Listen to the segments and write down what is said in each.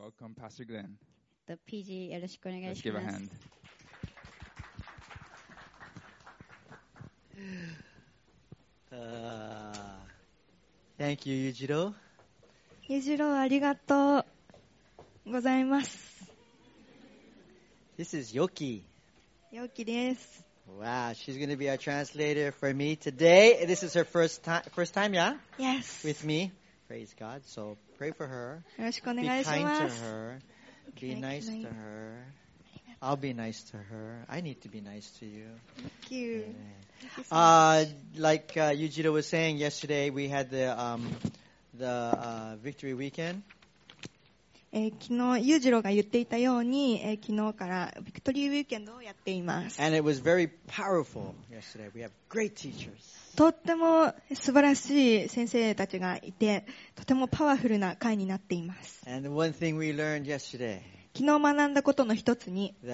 Welcome, Pastor Glenn. PG よろしくお願い Let's し give a ます。 hand. Thank you, Yujiro. ゆじろうありがとうございます。 This is Yoki. よきです。 Wow, she's going to be our translator for me today. This is her first time, yeah, Yes. with me. Praise God. So pray for her. よろしくお Be 願いし kind ま to す。 her. Be nice to her. I'll be nice to her. I need to be nice to you. Thank you. Like Yujiro was saying yesterday, we had the Victory Weekend. 昨日ゆうじろうが言っていたように、昨日からビクトリーウィーケンドをやっています。 And it was very powerful yesterday. We have great teachers. とっても素晴らしい先生たちがいて、とてもパワフルな会になっています。 And the one thing we learned yesterday, 昨日学んだことの一つに the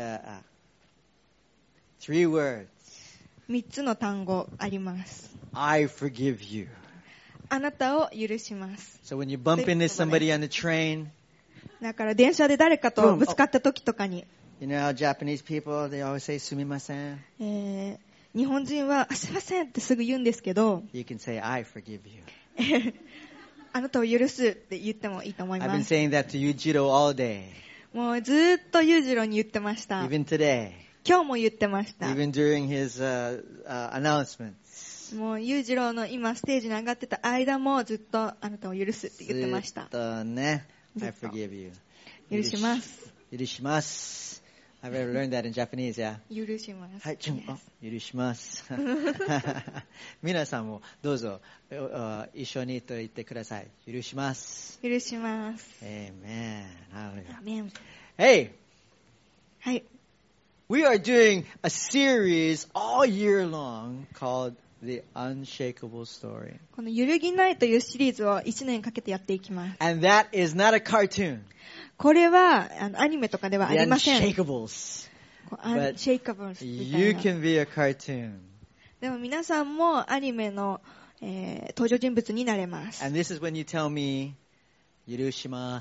3 words, 3つの単語あります。 I forgive you. あなたを許します。 So when you bump into somebody on the train, だから電車で誰かとぶつかった時とかに、 you know how Japanese people, they always say, すみません. 日本人はすいませんってすぐ言うんですけど、 You can say, I forgive you. あなたを許すって言ってもいいと思い I've ま been す。 saying that to Yujiro all day, もうずーっと裕次郎に言ってました。 even today, 今日も言ってました。 even during his announcements. もう裕次郎の今ステージに上がってた間もずっとあなたを許すって言ってました。 ずっとね、 ずっ I と forgive you. 許します。 許します. I've ever learned that in Japanese, yeah? 許します。 はい、許します。皆さんもどうぞ一緒にと言ってください。許します。 許します。 Amen. Hallelujah. アメン。 Hey, はい。 we are doing a series all year long called The Unshakable Story. この揺るぎないというシリーズを1年かけてやっていきます。 And that is not a cartoon. これはアニメとかではあ The りません。 Unshakables. アンシェイカブルスみた You いな。 can be a cartoon. でも皆さんもアニメの、登場人物になれます。 And this is when you tell me, 許します。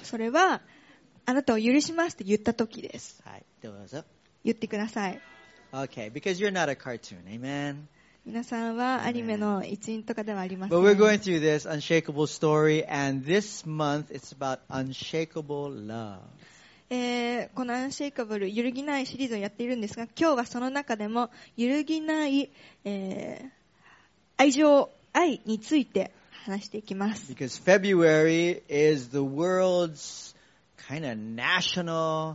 それはあなたを許しますって言った時です。 はい、どうぞ。 言ってください。 Okay, because you're not a cartoon. Amen. 皆さんはアニメの一員とかではありません。 But we're going through this unshakable story, and this month it's about unshakable love. このアンシェイカブル、揺るぎないシリーズをやっているんですが、今日はその中でも揺るぎない、愛について話していきます。 Because February is the world's kind of national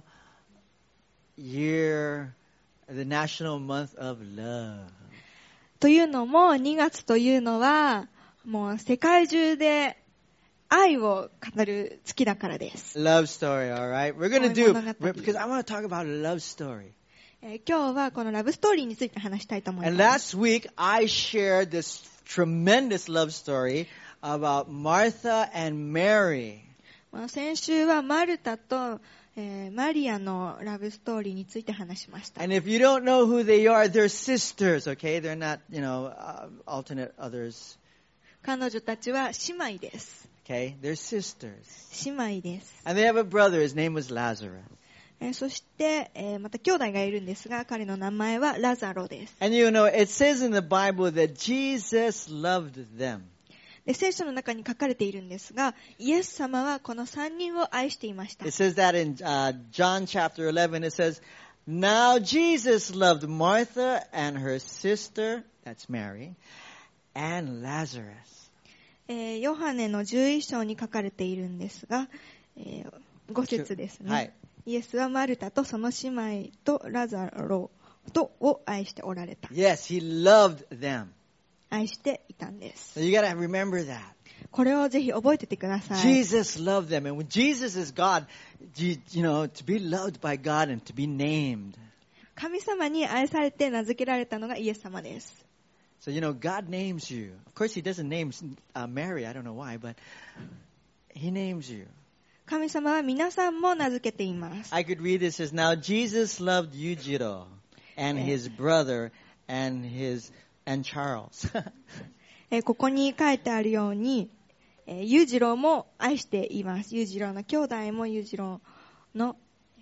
year, the national month of love. というのも2月というのはもう世界中で愛を語る月だからです。 Love story, all right? We're going to do, 物語。 because I want to talk about a love story. 今日はこのラブストーリーについて話したいと思い And ます。 last week I shared this tremendous love story about Martha and Mary. 先週はマルタと、マリアのラブストーリーについて話しました。 And if you don't know who they are, they're sisters, okay? They're not, alternate others, 彼女たちは姉妹です。 okay? They're sisters. 姉妹です。 And they have a brother. His name was Lazarus. そして、また兄弟がいるんですが、彼の名前はラザロです。 And you know, it says in the Bible that Jesus loved them. で聖書の中に書かれているんですが、イエス様はこの3人を愛していました。 It says that in John chapter 11. It says, Now Jesus loved Martha and her sister, that's Mary, and Lazarus. ヨハネの11章に書かれているんですが、5節ですね、 はい。 イエスはマルタとその姉妹とラザロとを愛しておられた。 Yes, he loved them. 愛していたんです。 So you got to remember that. これをぜひ覚えててください。 Jesus loved them. And when Jesus is God, you know, to be loved by God and to be named. 神様に愛されて名付けられたのがイエス様です。 So, you know, God names you. Of course, he doesn't name Mary. I don't know why, but he names you. 神様は皆さんも名付けています。 I could read this as, Now Jesus loved Yujiro and his brother and Charles. ここに書いてあるように、 裕次郎も愛しています。裕次郎の兄弟も裕次郎の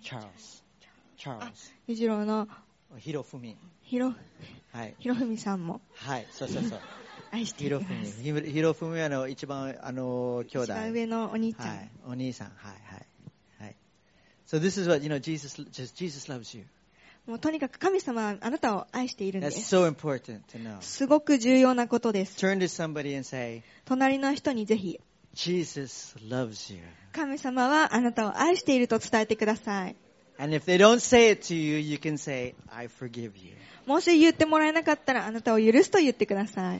裕次郎のひろふみ。 ひろふみさんもはい、そう。 愛しています。 ひろふみは一番兄弟。 一番上のお兄ちゃん。 はい、お兄さん。はい。So this is what, Jesus loves you. もうとにかく神様はあなたを愛しているんで That's す。 so important to know. すごく重要なことです。 Turn to somebody and say, 隣の人にぜひ、 Jesus loves you. 神様はあなたを愛していると伝えてください。 And if they don't say it to you, you can say, I forgive you. もし言ってもらえなかったらあなたを許すと言ってください。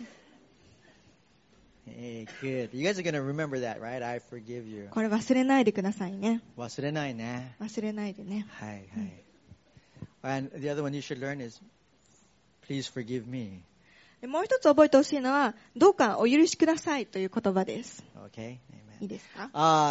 Hey, good. You guys are going to remember that, right? I forgive you. これ忘れないでくださいね。 忘れないね。 忘れないでね。 はい。And the other one you should learn is, please forgive me. でもう一つ覚えてほしいのは、どうかお許しくださいという言葉です。 Okay? いいですか？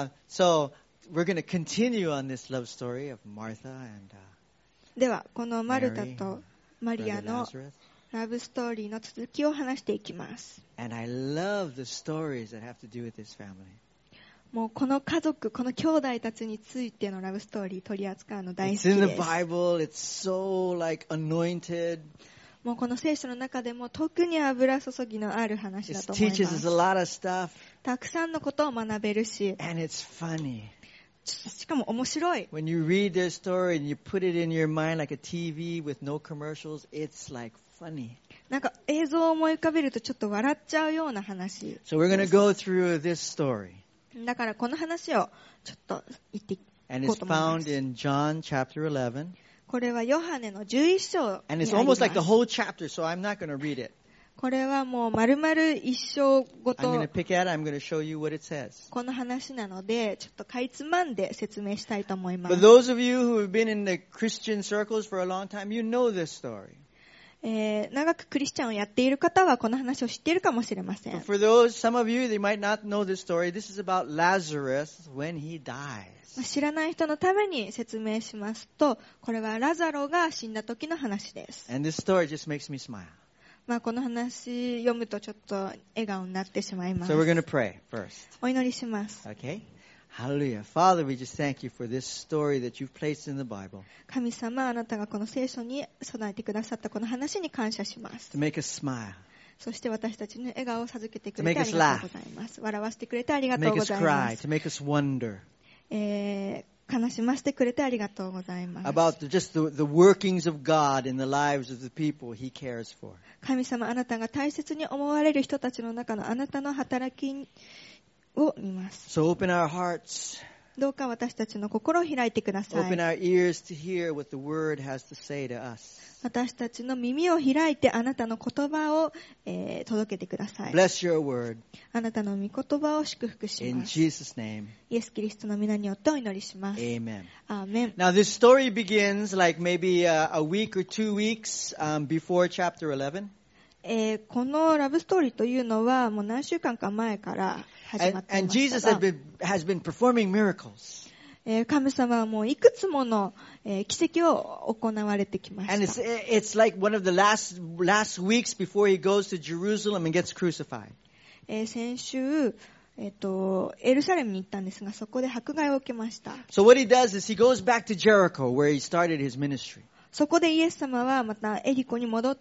So, we're going to continue on this love story of Martha and では、このマルタとマリア Brother の Lazarus. ラブストーリーの続きを話していきます。 And I love the stories that have to do with this family. もうこの家族、この兄弟たちについてのラブストーリー取り扱うの大 It's 好 in き the です。 Bible. It's so like anointed. もうこの聖書の中でも特に油注ぎのある話 It だと思いま teaches us す。 a lot of stuff. たくさんのことを学べるし、 And it's funny. しかも面白い。 When you read their story and you put it in your mind like a TV with no commercials, it's like funny. なんか映像を思い浮かべるとちょっと笑っちゃうような話。 So we're going to go through this story. だからこの話をちょっと言ってい And こ it's うと思いま found す。 in John chapter 11. これはヨハネの11章にあ And り it's ま almost like the す。 whole chapter, so I'm not going to read it. これはもう丸々一章ご I'm going と to pick at it. I'm going to show you what it says. この話なので、ちょっとかいつまんで説明したいと思いま For す。 those of you who have been in the Christian circles for a long time, you know this story. 長くクリスチャンをやっている方はこの話を知っているかもしれませ But ん。 for those, some of you, they might not know this story. This is about Lazarus when he dies. 知らない人のために説明しますと、これはラザロが死んだ時の話です。 And this story just makes me smile. この話読むとちょっと笑顔になってしまいます So。we're going to pray first. お祈りします。 Okay? Hallelujah. Father, we just thank you for this story that you've placed in the Bible 神様、あなたがこの聖書に備えてくださったこの話に感謝します。 to make us smile, そして私たちに笑顔を授けてく To れて make あ us りがとうございます。笑わせてくれてありが to とう make ご us ざいま cry, す。 to make us wonder 悲しませてくれてありがとうございます。 about just the workings of God in the lives of the people he cares for. 神様、あなたが大切に思われる人たちの中のあなたの働きを見ます。 So open our hearts, どうか私たちの心を開いてくださ open い。 our ears to hear what the Word has to say to us. 私たちの耳を開いてあなたの言葉を、届けてください。 Bless your Word あなたの御言葉を祝福し in ます。 Jesus' name. イエス・キリストの皆によってお祈りします。 Amen. アーメン。 Now this story begins like maybe a week or 2 weeks before chapter 11. このラブストーリーというのはもう何週間か前から始まってい And ま Jesus したが has been performing miracles. 神様はもういくつもの、奇跡を行われてきま And した。 it's like one of the last weeks before he goes to Jerusalem and gets crucified. 先週、エルサレムに行ったんですが、そこで迫害を受けました。 So what he does is he goes back to Jericho where he started his ministry. そこでイエス様はまたエリコに戻って、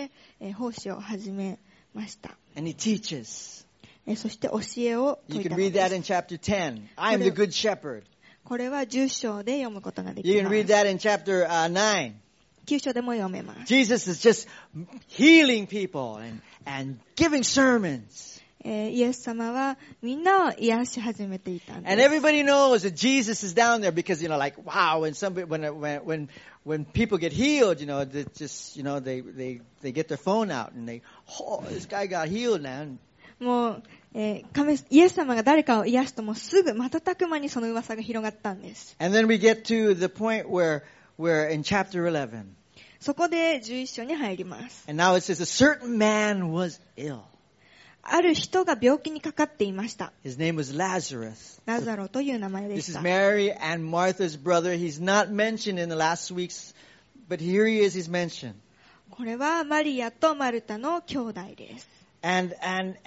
奉仕を始めました。 And he teaches. そして教えを You 説い can たの read で that す。 in chapter 10. I'm the good shepherd. これは10章で読むことができ You ま can read す。 that in chapter 9. 9章でも読めます。 Jesus is just healing people and giving sermons. イエス様はみんなを癒し始めていたんで And す。 everybody knows that Jesus is down there because, like, wow, when people get healed, they just, they get their phone out and oh, this guy got healed now. もう、イエス様が誰かを癒すともうすぐ瞬く間にその噂が広がったんです。 And then we get to the point where in chapter 11. そこで11章に入ります。 And now it says a certain man was ill. ある人が病気にかかっていました。 His name was Lazarus. ラザロという名前で This し is た。 Mary and Martha's brother. He's not mentioned in the last weeks, but here he is, he's mentioned. これはマリアとマルタの兄弟です。 And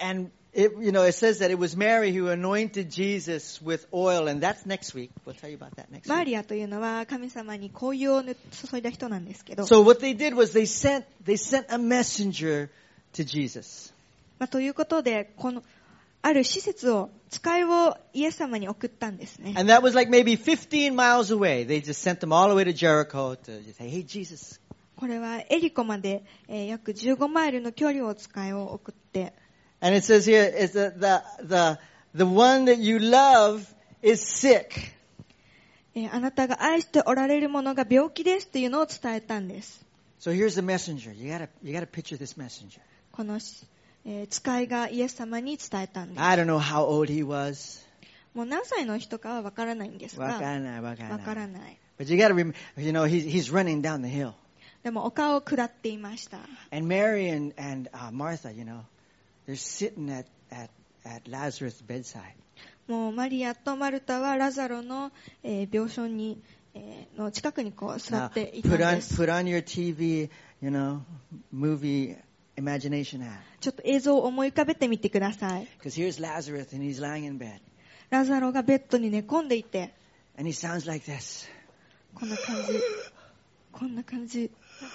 it says that it was Mary who anointed Jesus with oil, and that's next week. We'll tell you about that next マ week. リアというのは神様に香油を注いだ人なんですけど、 So what they did was they sent a messenger to Jesus. ということで、このある施設を、使いをイエス様に送ったんですね。 And that was like maybe 15 miles away. They just sent them all the way to Jericho to say, hey, Jesus. これはエリコまで、約15マイルの距離を使いを送って、 And it says here, is that the one that you love is sick. あなたが愛しておられるものが病気ですというのを伝えたんです。 So here's the messenger. You gotta picture this messenger. この、使いがイエス様に伝えたんです。 I don't know how old he was. もう何歳の人かはわからないんですが、わからない。 But you gotta remember, he's running down the hill. でも丘を下っていました。 And Mary and Martha, they're sitting at Lazarus' bedside. もうマリアとマルタはラザロの、病床に、の近くにこう座 Now, っていたんです。 put on your TV, movie imagination hat. ちょっと映像を思い浮かべてみてください。 Because here's Lazarus and he's lying in bed. ラザロがベッドに寝込んでいて、 And he sounds like this. こんな感じ。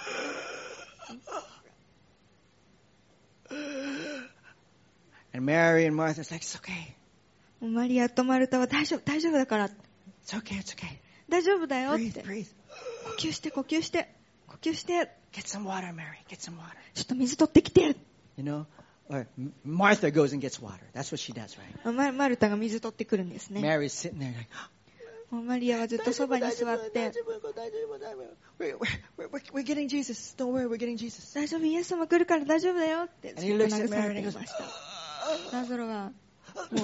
And Mary and Martha's like, it's okay. もうマリアとマルタは大丈夫だから、 It's okay, it's okay. 大丈夫だよっ Breathe, て。 breathe. 呼吸して。 Get some water, Mary. Get some water. ちょっと水取ってきて。 Or Martha goes and gets water. That's what she does, right? マルタが水取ってくるんですね。 Mary's sitting there like, もうマリアはずっとそばに座って、 we're getting Jesus. Don't worry, we're getting Jesus. 大丈夫、イエス様来るから大丈夫だよってず And っ he と looks at 慰 Mary め and て he い goes, ました。ラザロはもう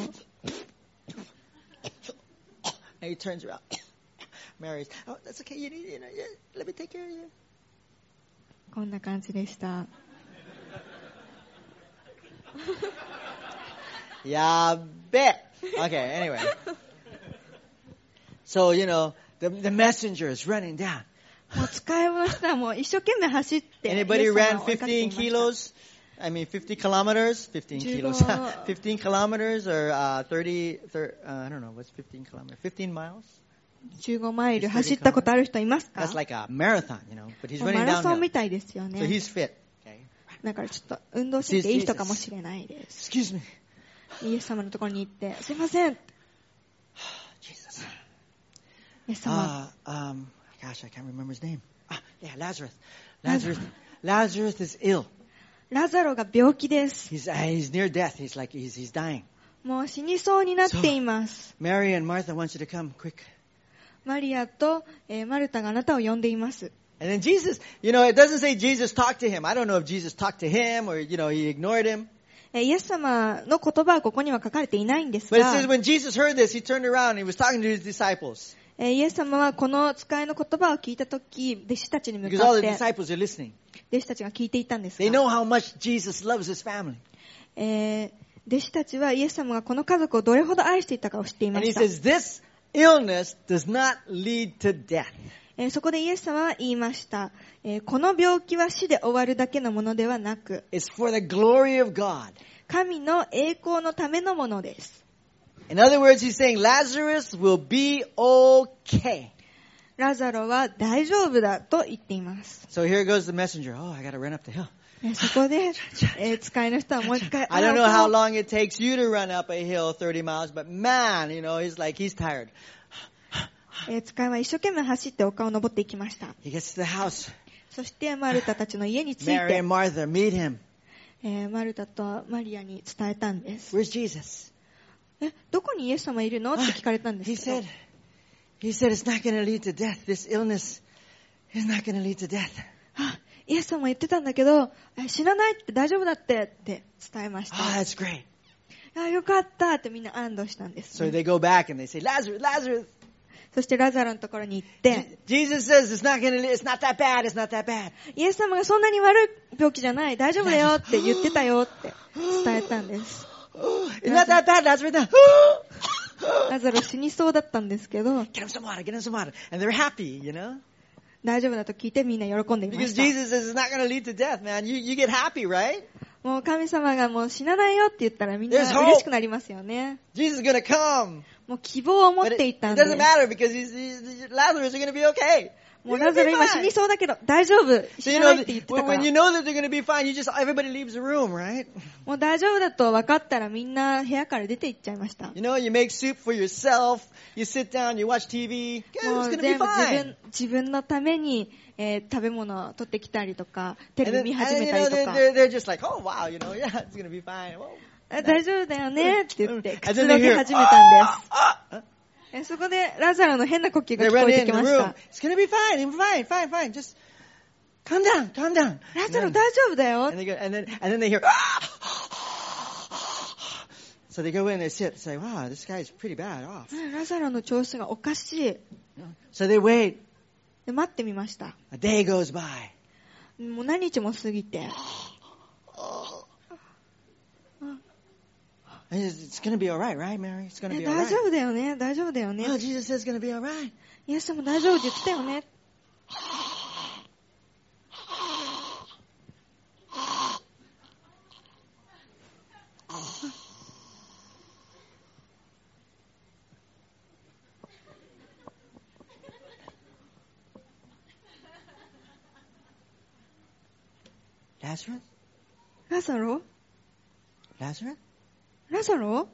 and he turns around. Mary's, oh, that's okay. Let me take care of you. こんな感じでした。 Yeah, bet. Okay, anyway. So, the messenger is running down. もう使いの人はもう一生懸命走って、 Anybody イエス様 ran を追いかけてい 15 ました。 kilos? I mean, 50 kilometers? 15 kilos. 15 kilometers or 30, I don't know, what's 15 kilometers? 15 miles? 15マイル走ったことある人いますか？ That's like a marathon, but he's もう running マラソン downhill. みたいですよ So ね。 he's fit. Okay. だからちょっと運動していい人かもしれないです。 Excuse me. イエス様のところに行って、すいません。 Jesus. イエス様、 Gosh, I can't remember his name. Yeah, Lazarus. Lazarus is ill. ラザロが病気です。 He's near death. He's dying. もう死にそうになっています。 Mary and Martha want you to come quick. マリアと、マルタがあなたを呼んでいます。 And then Jesus, it doesn't say Jesus talked to him. I don't know if Jesus talked to him or, he ignored him. イエス様の言葉はここには書かれていないんです But it が、 says when Jesus heard this, he turned around and he was talking to his disciples. イエス様はこの使いの言葉を聞いたとき、弟子たちに向 Because か all っ the て、 disciples are listening. 弟子たちが聞いていたんです They が、 know how much Jesus loves his family. 弟子たちはイエス様がこの家族をどれほど愛していたかを知っていま And he した。 says, this illness does not lead to death. そこでイエス様は言いました。この病気は死で終わるだけのものではなく、 It's for the glory of God. 神の栄光のためのものです。 In other words, he's saying Lazarus will be okay. ラザロは大丈夫だと言っています。 So here goes the messenger. Oh, I got to run up the hill. そこで、使いの人はもう一回、 I don't know how long it takes you to run up a hill 30 miles, but man, he's tired. 使いは一生懸命走って丘を登っていきました。 He gets to the house. そしてマルタたちの家に着い Mary て and、Martha meet him. マルタとマリアに伝えたんです。 Where's Jesus? どこにイエス様いるのって聞かれたんで He すけど、 said it's not going to lead to death. This illness is not going to lead to death. イエス様言ってたんだけど、死なないって大丈夫だって伝えました。 Oh, that's great. よかったってみんな安堵したんです、 So ね。 they go back and they say, Lazarus. そしてラザロのところに行って、 Jesus says it's not that bad. It's not that bad. イエス様がそんなに悪い病気じゃない、大丈夫だよって言ってたよって伝えたんです。 It's not that bad, Lazarus. ラザロ死にそうだったんですけど、 Get him some water. And they're happy, 大丈夫だと聞いてみんな喜んでいま Because した。 Jesus says it's not going to lead to death, man. You get happy, right? もう神様がもう死なないよって言ったらみんな There's hope. 嬉しくなりますよね。 Jesus is going to come. もう希望を持っ But て it, いったん it で doesn't matter because Lazarus is going to be okay. もう You're ラ gonna ザ be ロ今死に fine. そうだけど大丈夫 So 死 you なな know, いって言ってたか when ら you know that they're going to be fine, everybody leaves the room, right? もう大丈夫だと分かったらみんな部屋から出て行っちゃいました。 You know, you make soup for yourself. You sit down, you watch TV. Yeah, も it's う going to be 全部 fine. 自分のために、食べ物を取ってきたりとかテ And レビ then, 見始め you た know, りとか they're just like, oh wow, yeah, it's going to be fine. Whoa. 大丈夫だよねって言ってく And つ then ろ they ぎ hear, 始めたんで ah. す。そこでラザロの変な呼吸が They 聞こ run えて in き the まし room. た。 It's going to be fine. Just calm down. ラザロ大丈夫だよ。 And then they hear, ah! So they go in, they sit, say, wow, this guy's pretty bad off. ラザロの調子がおかしい。 So they wait. で待ってみました。 A day goes by. もう何日も過ぎて。 And it's going to be all right, Mary? It's going to be all 大 right. 丈夫だよね。大丈夫だよね。 Oh, Jesus says it's going to be all right. イエス様大丈夫って言ってたよね。 Lazarus? ラザロ Lazarus? ラザロ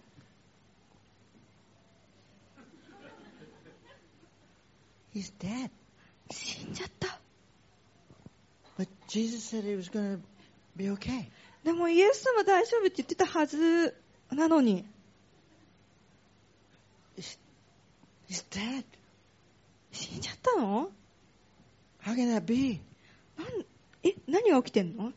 He's dead. 死んじゃった。 But Jesus said he was going to be okay. でもイエス様大丈夫って言ってたはずなのに。 He's dead. 死んじゃったの How can that be? 何が起きてんの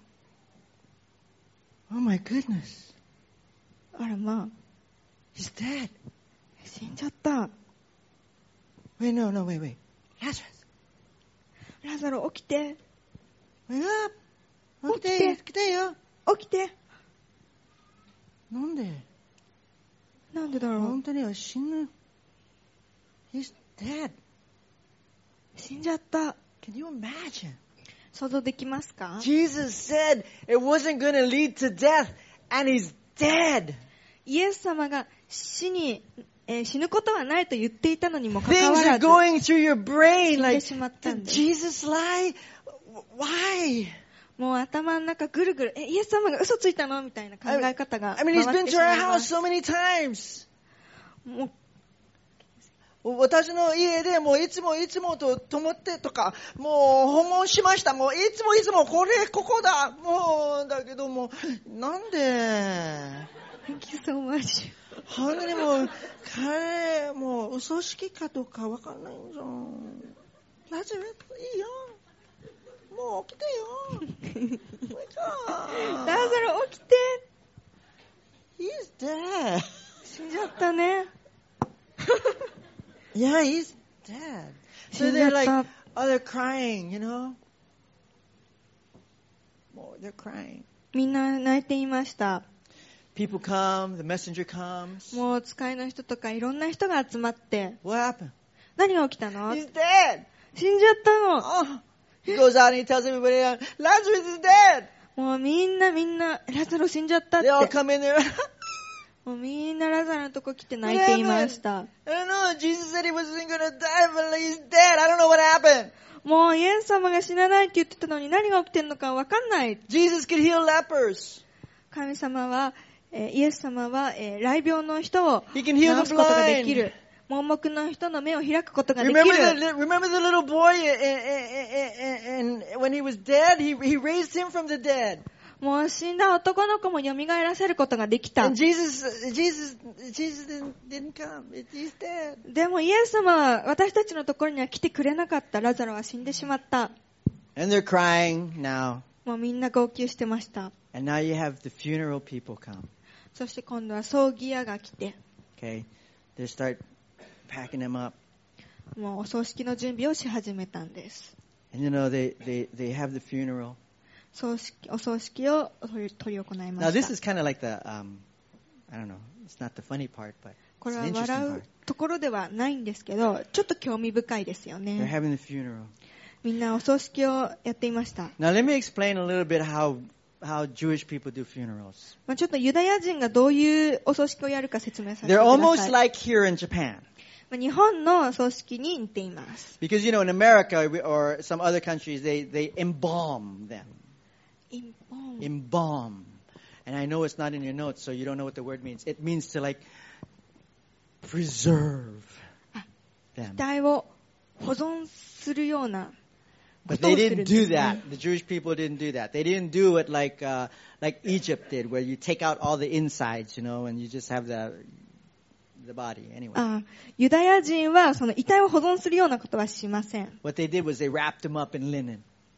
Oh my goodness. あらまあ。 He's dead. 死んじゃった。 Wait. Lazarus. ラザロ起きて。 Wake up. 起きて。 来てよ。 起きて。 なんでなんでだろう。 本当には死ぬ。He's dead. 死んじゃった。 Can you imagine? 想像できますか Jesus said it wasn't going to lead to death, and he's dead. イエス様が死ぬことはないと言っていたのにもかか Things わ are らず going through your brain 死んで like, しまったん did です。 Jesus lie? Why? もう頭の中ぐるぐる、イエス様が嘘ついたのみたいな考え方が I 回 mean, っ he's been て to しま our いま house す。 so many times. もう私の家でもういつもと泊まってとか、もう訪問しました。もういつもここだ。もう、だけども、なんで Thank you so much. 本当にもう、彼、もう嘘つきかとかわかんないじゃん。ラズベいいよ。もう起きてよ。 ラザロ起きて。 He's dead. 死んじゃったね。 Yeah, he's dead. So 死んじ they're ゃっ like, た。 oh, they're crying, you know? Oh, they're crying. みんな泣いていました。 People come, the messenger comes. もう使いの人とかいろんな人が集まって、 What happened? 何が起きたの He's dead. 死んじゃったの。 Oh. He goes out and he tells everybody, Lazarus is dead. もうみんな、ラザロ死んじゃったっ They all て。 come in there. もうみんなラザロのとこ来て泣いていました。 I don't know. Jesus said he wasn't going to die, but he's dead. I don't know what happened. もうイエス様が死なないって言ってたのに何が起きてんのかわかんない。 Jesus could heal lepers. 神様は、イエス様は、雷病の人を He 治 can heal す the ことができ blind. る。盲目の人の目を開くことができ Remember る。 the little boy and when he was dead, he raised him from the dead. もう死んだ男の子も蘇らせることができた。 And Jesus didn't come. He's dead. でもイエス様は私たちのところには来てくれなかった。ラザロは死んでしまった。 And they're crying now. もうみんな号泣してました。 And now you have the funeral people come. そして今度は葬儀屋が来て、 Okay? They start packing them up. もうお葬式の準備をし始めたんです。 And you know, they have the funeral. お葬式を執り行いま Now した。 this is kind of like the, I don't know, it's not the funny part, but こ it's れは an interesting 笑 part. うところではないんですけど、ちょっと興味深いですよ They're ね。 having the funeral. みんなお葬式をやっていました。 Now let me explain a little bit how how Jewish people do funerals. まあ、ちょっとユダヤ人がどういうお葬式をやるか説明させて They're くだ almost さい。 like here in Japan. まあ、日本の葬式に似ています。 Because, in America or some other countries, they embalm them. インボン Embalm. And I know it's not in your notes, so you don't know what the word means. It means to like preserve 遺 them. 体を保存するようなこ But とを they するん didn't です do ね。 that. The Jewish people didn't do that. They didn't do it like Egypt did, where you take out all the insides, and you just have the body. Anyway, あ、ユダヤ人はその遺体を保存するようなことはしません。 what they did was they wrapped them up in linen.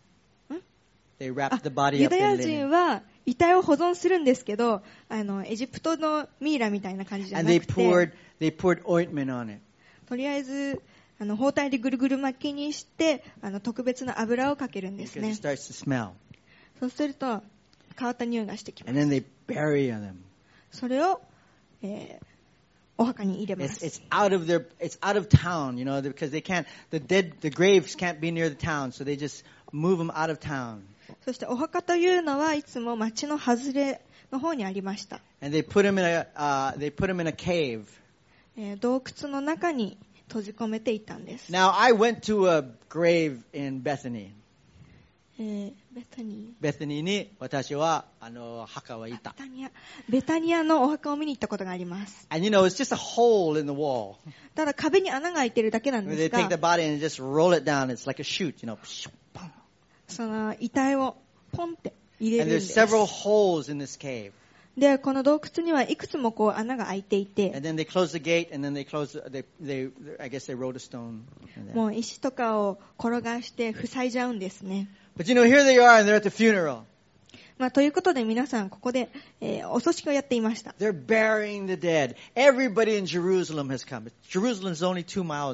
They あ wrapped the body ユ up ダ in ヤ人 linen. は遺体を保存するんですけど、エジプトのミイラみたいな感じじゃ And な they くて、 poured ointment on it. とりあえず包帯でぐるぐる巻きにして特別な油をかけるんです Because ね。 it starts to smell. そうすると変わった匂いがしてきま And す。 then they bury them. それを、お墓に入れま It's す。 out of town, because the graves can't be near the town, so they just move them out of town. そしてお墓というのはいつも町の外れの方にありました。 And they put them in a cave. 洞窟の中に閉じ込めていたんです。 Now I went to a grave in Bethany. ベタニ Bethany に私は墓はいた。 ベタニアのお墓を見に行ったことがあります。 And it's just a hole in the wall. ただ壁に穴が開いてるだけなんで They す take が the、body and just roll it down. It's like a chute, psh, boom. その遺体をポンって入れ And るん there's です。 several holes in this cave. で、この洞窟にはいくつもこう穴が開いていて、 And then they close the gate, and then I guess they rolled a stone. in there. もう石とかを転がして塞いじゃうんですね。 But here they are, and they're at the funeral. まあ、ということで皆さんここで、お葬式をやっていました。 They're burying the dead. Everybody in Jerusalem has come. Jerusalem is only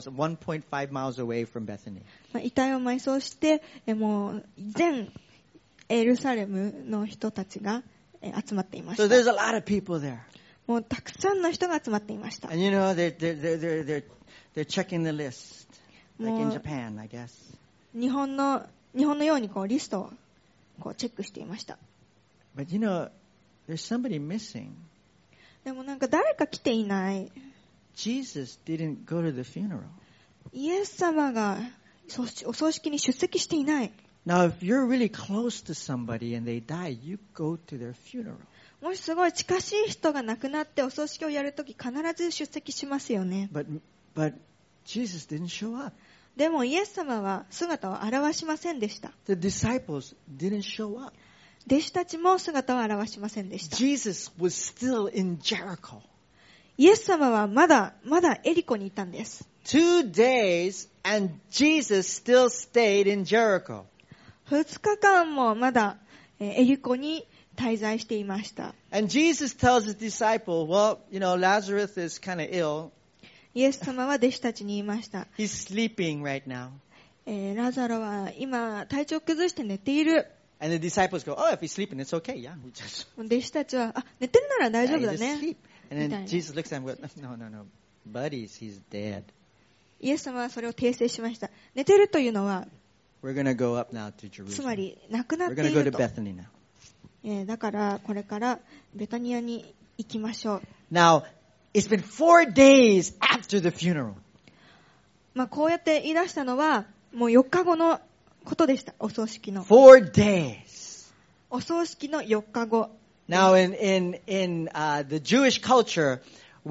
1.5 miles away from Bethany. まあ、遺体を埋葬して、もう全エルサレムの人たちが集まっていまし So た。 there's a lot of people there. もうたくさんの人が集まっていました。 And they're checking the list. Like in Japan, I guess. 日本のようにこうリストをこうチェックしていました。 But there's somebody missing. でもなんか誰か来ていない。 Jesus didn't go to the funeral. イエス様がお葬式に出席していない。 Now, if you're really close to somebody and they die, you go to their funeral. もしすごい近しい人が亡くなってお葬式をやるとき必ず出席しますよね。 But Jesus didn't show up. でもイエス様は姿を現しませんでした。 The disciples didn't show up. 弟子たちも姿を現しませんでした。 Jesus was still in Jericho. イエス様はまだエリコにいたんです。 2 days and Jesus still stayed in Jericho. 2日間もまだエリコに滞在していました。 And Jesus tells his disciple, well, Lazarus is kind of ill. イエス様は弟子たちに言いました。 He's sleeping right now. ラザロは今体調崩して寝ている。 And the disciples go, oh, if he's sleeping, it's okay. Yeah. 弟子たちは、寝てるなら大丈夫 He だ just ね。 sleep. And みたい then な。 Jesus looks at him and goes, no. Buddies, he's dead. イエス様はそれを訂正しました。寝てるというのは、 We're going to go up now to つま Jerusalem. り亡くなっ We're て going い to go る to と。 Bethany now. だからこれからベタニアに行きましょう。 Now, it's been 4 days after the funeral. まあこうやって言い出したのはもう4日後のことでした。お葬式の。 4 days. お葬式の4日後。 Now, in the Jewish culture,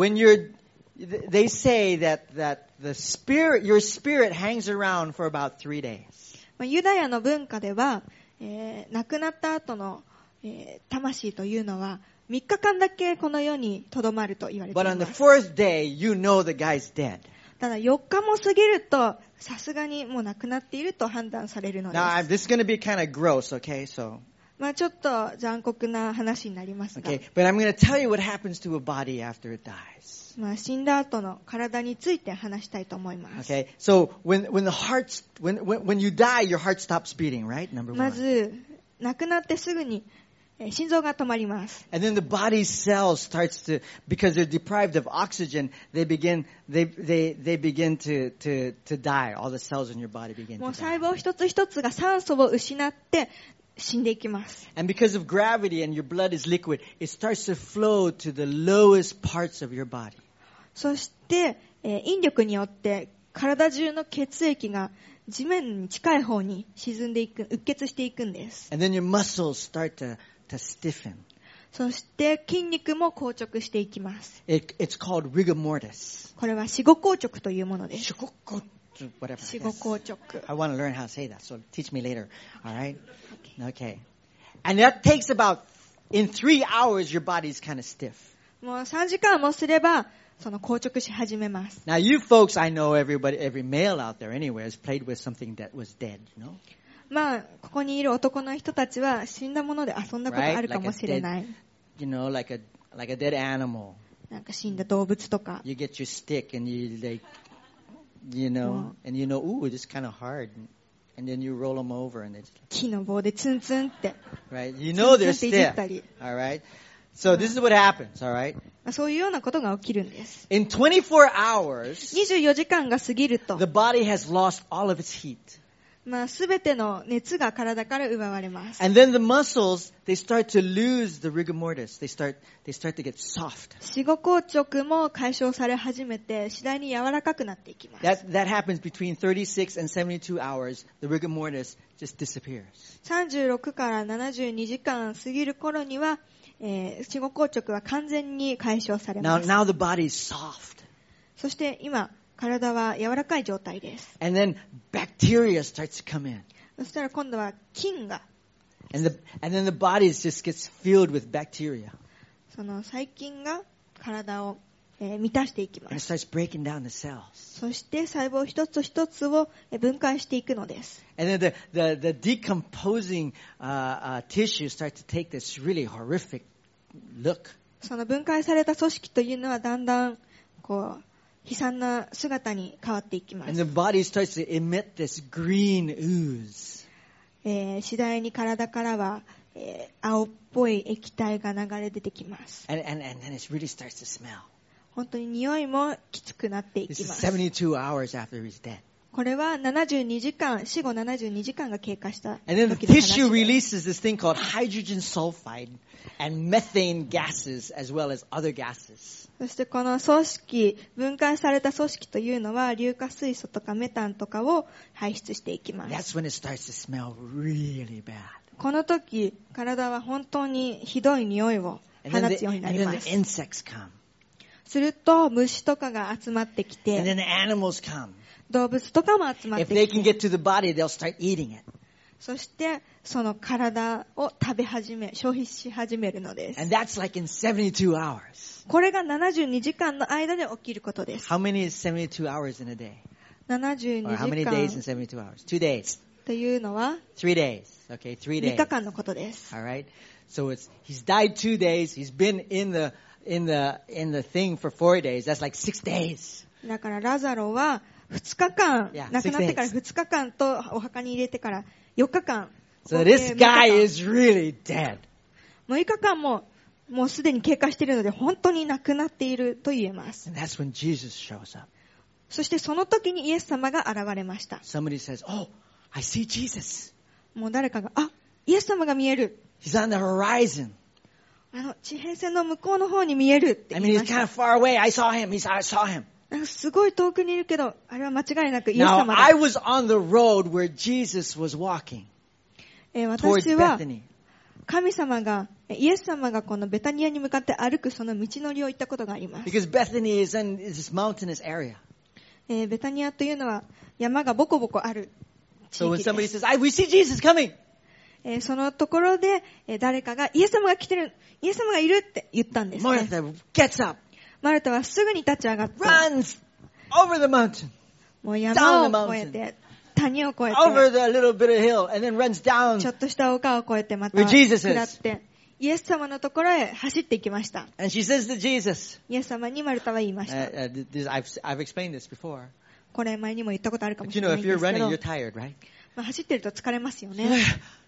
they say that your spirit hangs around for about 3 days. まあユダヤの文化では、亡くなった後の、魂というのは3日間だけこの世に留まると言われてい But ま on the す。 4th day, you know the guy's dead. ただ4日も過ぎるとさすがにもう亡くなっていると判断されるので Now, す。 this is going to be kind of gross, okay? So, まあちょっと残酷な話になりますが、 okay. But I'm going to tell you what happens to a body after it dies. まあ死んだ後の体について話したいと思います。 Okay? So, when you die, your heart stops beating, right? Number ま one. ず亡くなってすぐに心臓が止まります。 And then the body's cells starts to, because they're deprived of oxygen, they begin to die. All the cells in your body begin もう to 細 die. 胞一つ一つが酸素を失って死んでいきます。 And because of gravity and your blood is liquid, it starts to flow to the lowest parts of your body. そして、引力によって体中の血液が地面に近い方に沈んでいく、うっ血していくんです。 And then your muscles start to stiffen. そして筋肉も硬直していきます。 It's called rigor mortis. これは死後硬直というものです。 Whatever. 死後硬直。 I want to learn how to say that, so teach me later. All right? Okay. And that takes about, in 3 hours, your body's kind of stiff. もう3時間もすれば、その硬直し始めます。 Now, you folks, I know every male out there anywhere has played with something that was dead, you know? まあ、ここにいる男の人たちは死んだもので遊んだことあるかもしれない。 You know, like a dead animal. なんか死んだ動物とか。 You get your stick and you know, and you know, ooh, it's kind of hard. And then you roll them over and it's, 木の棒でツンツンって。 right? You know they're ツンツンっていじったり。 stiff. All right? So this is what happens, all right? そういうようなことが起きるんです。 In 24 hours, 24時間が過ぎると、 the body has lost all of its heat. まあ、全ての熱が体から奪われます。 And then the muscles, they start to lose the rigor mortis. They start to get soft. 死後硬直も解消され始めて、次第に柔らかくなっていきます。 That happens between 36 and 72 hours. The rigor mortis just disappears. 36から72時間過ぎる頃には、死後硬直は完全に解消されます。 Now the body is soft. そして今、体は柔らかい状態です。 And then bacteria starts to come in. そしたら今度は菌が、 And then the body just gets filled with bacteria. その細菌が体を、満たしていきま And it す。 starts breaking down the cells. そして細胞一つ一つを分解していくのです。 And then the decomposing tissue starts to take this really horrific look. その分解された組織というのはだんだんこう悲惨な姿に変わっていきま And す。 the body starts to emit this green ooze. 次第に体からは、青っぽい液体が流れ出てきます。 And then it really starts to smell. 本当に匂いもきつくなってい This き is ます。 72 hours after he's dead. これは72時間、死後72時間が経過した And then the 時の話 tissue です。 releases this thing called hydrogen sulfide and methane gases as well as other gases. そしてこの組織、分解された組織というのは硫化水素とかメタンとかを排出していきま That's す。 when it starts to smell really bad. この時、体は本当にひどい匂いを And 放 then つようになり the ます。 insects come. すると虫とかが集まってき And て、 then the animals come. 動物とかも集まっ If て they き can て、 get to the body, they'll start eating it. そしてその体を食べ始め、消費し始めるのです。 And that's like in 72 hours. これが72時間の間で起きることです。 How many is 72 hours in a day? 72 Or how 時 many days in 間 72 hours? 2 days. というのは 3 days. Okay, 3 3 days. 日間のことです。 All right. So he's died 2 days. He's been in the thing for 4 days. That's like 6 days. だからラザロは2日間、 Yeah, 亡くなってから 6 days. 2日間とお墓に入れてから4日間。 So 合計 this 6 guy 日 is really dead. 間6日間もうすでに経過しているので本当に亡くなっていると言えます。 And that's when Jesus shows up. そしてその時にイエス様が現れました。 Somebody says, "Oh, I see Jesus. もう誰かが、あ、イエス様が見える。 He's on the horizon. 地平線の向こうの方に見えるって I 言 mean, い he's まし kind た。 of far away. I saw him. I saw him." なんかすごい遠くにいるけど、あれは間違いなくイエス Now, 様 I だ。 was on the road where Jesus was walking 私 towards は Bethany. 神様が、イエス様がこのベタニアに向かって歩くその道のりを行ったことがあります。 Because Bethany is in this mountainous area. ベタニアというのは山がボコボコある地 So when 域 somebody です says, we see Jesus coming. そのところで、誰かがイエス様が来てる、イエス様がいるって言ったんですね。 Martha gets up, マルタはすぐに立ち上がって runs over the mountain, もう山を越えて谷を越え over て the little bit of hill, and then runs ちょ down. っとした丘を越えてまた Where Jesus is. 下ってイエス様のところへ走っていきました。 And she says to Jesus, イエス様にマルタは言いました。 I've explained this before. これ前にも言ったことあるかも But し you れな know, い if んで you're すけ running, ど、 you're tired, right? 走ってると疲れますよね。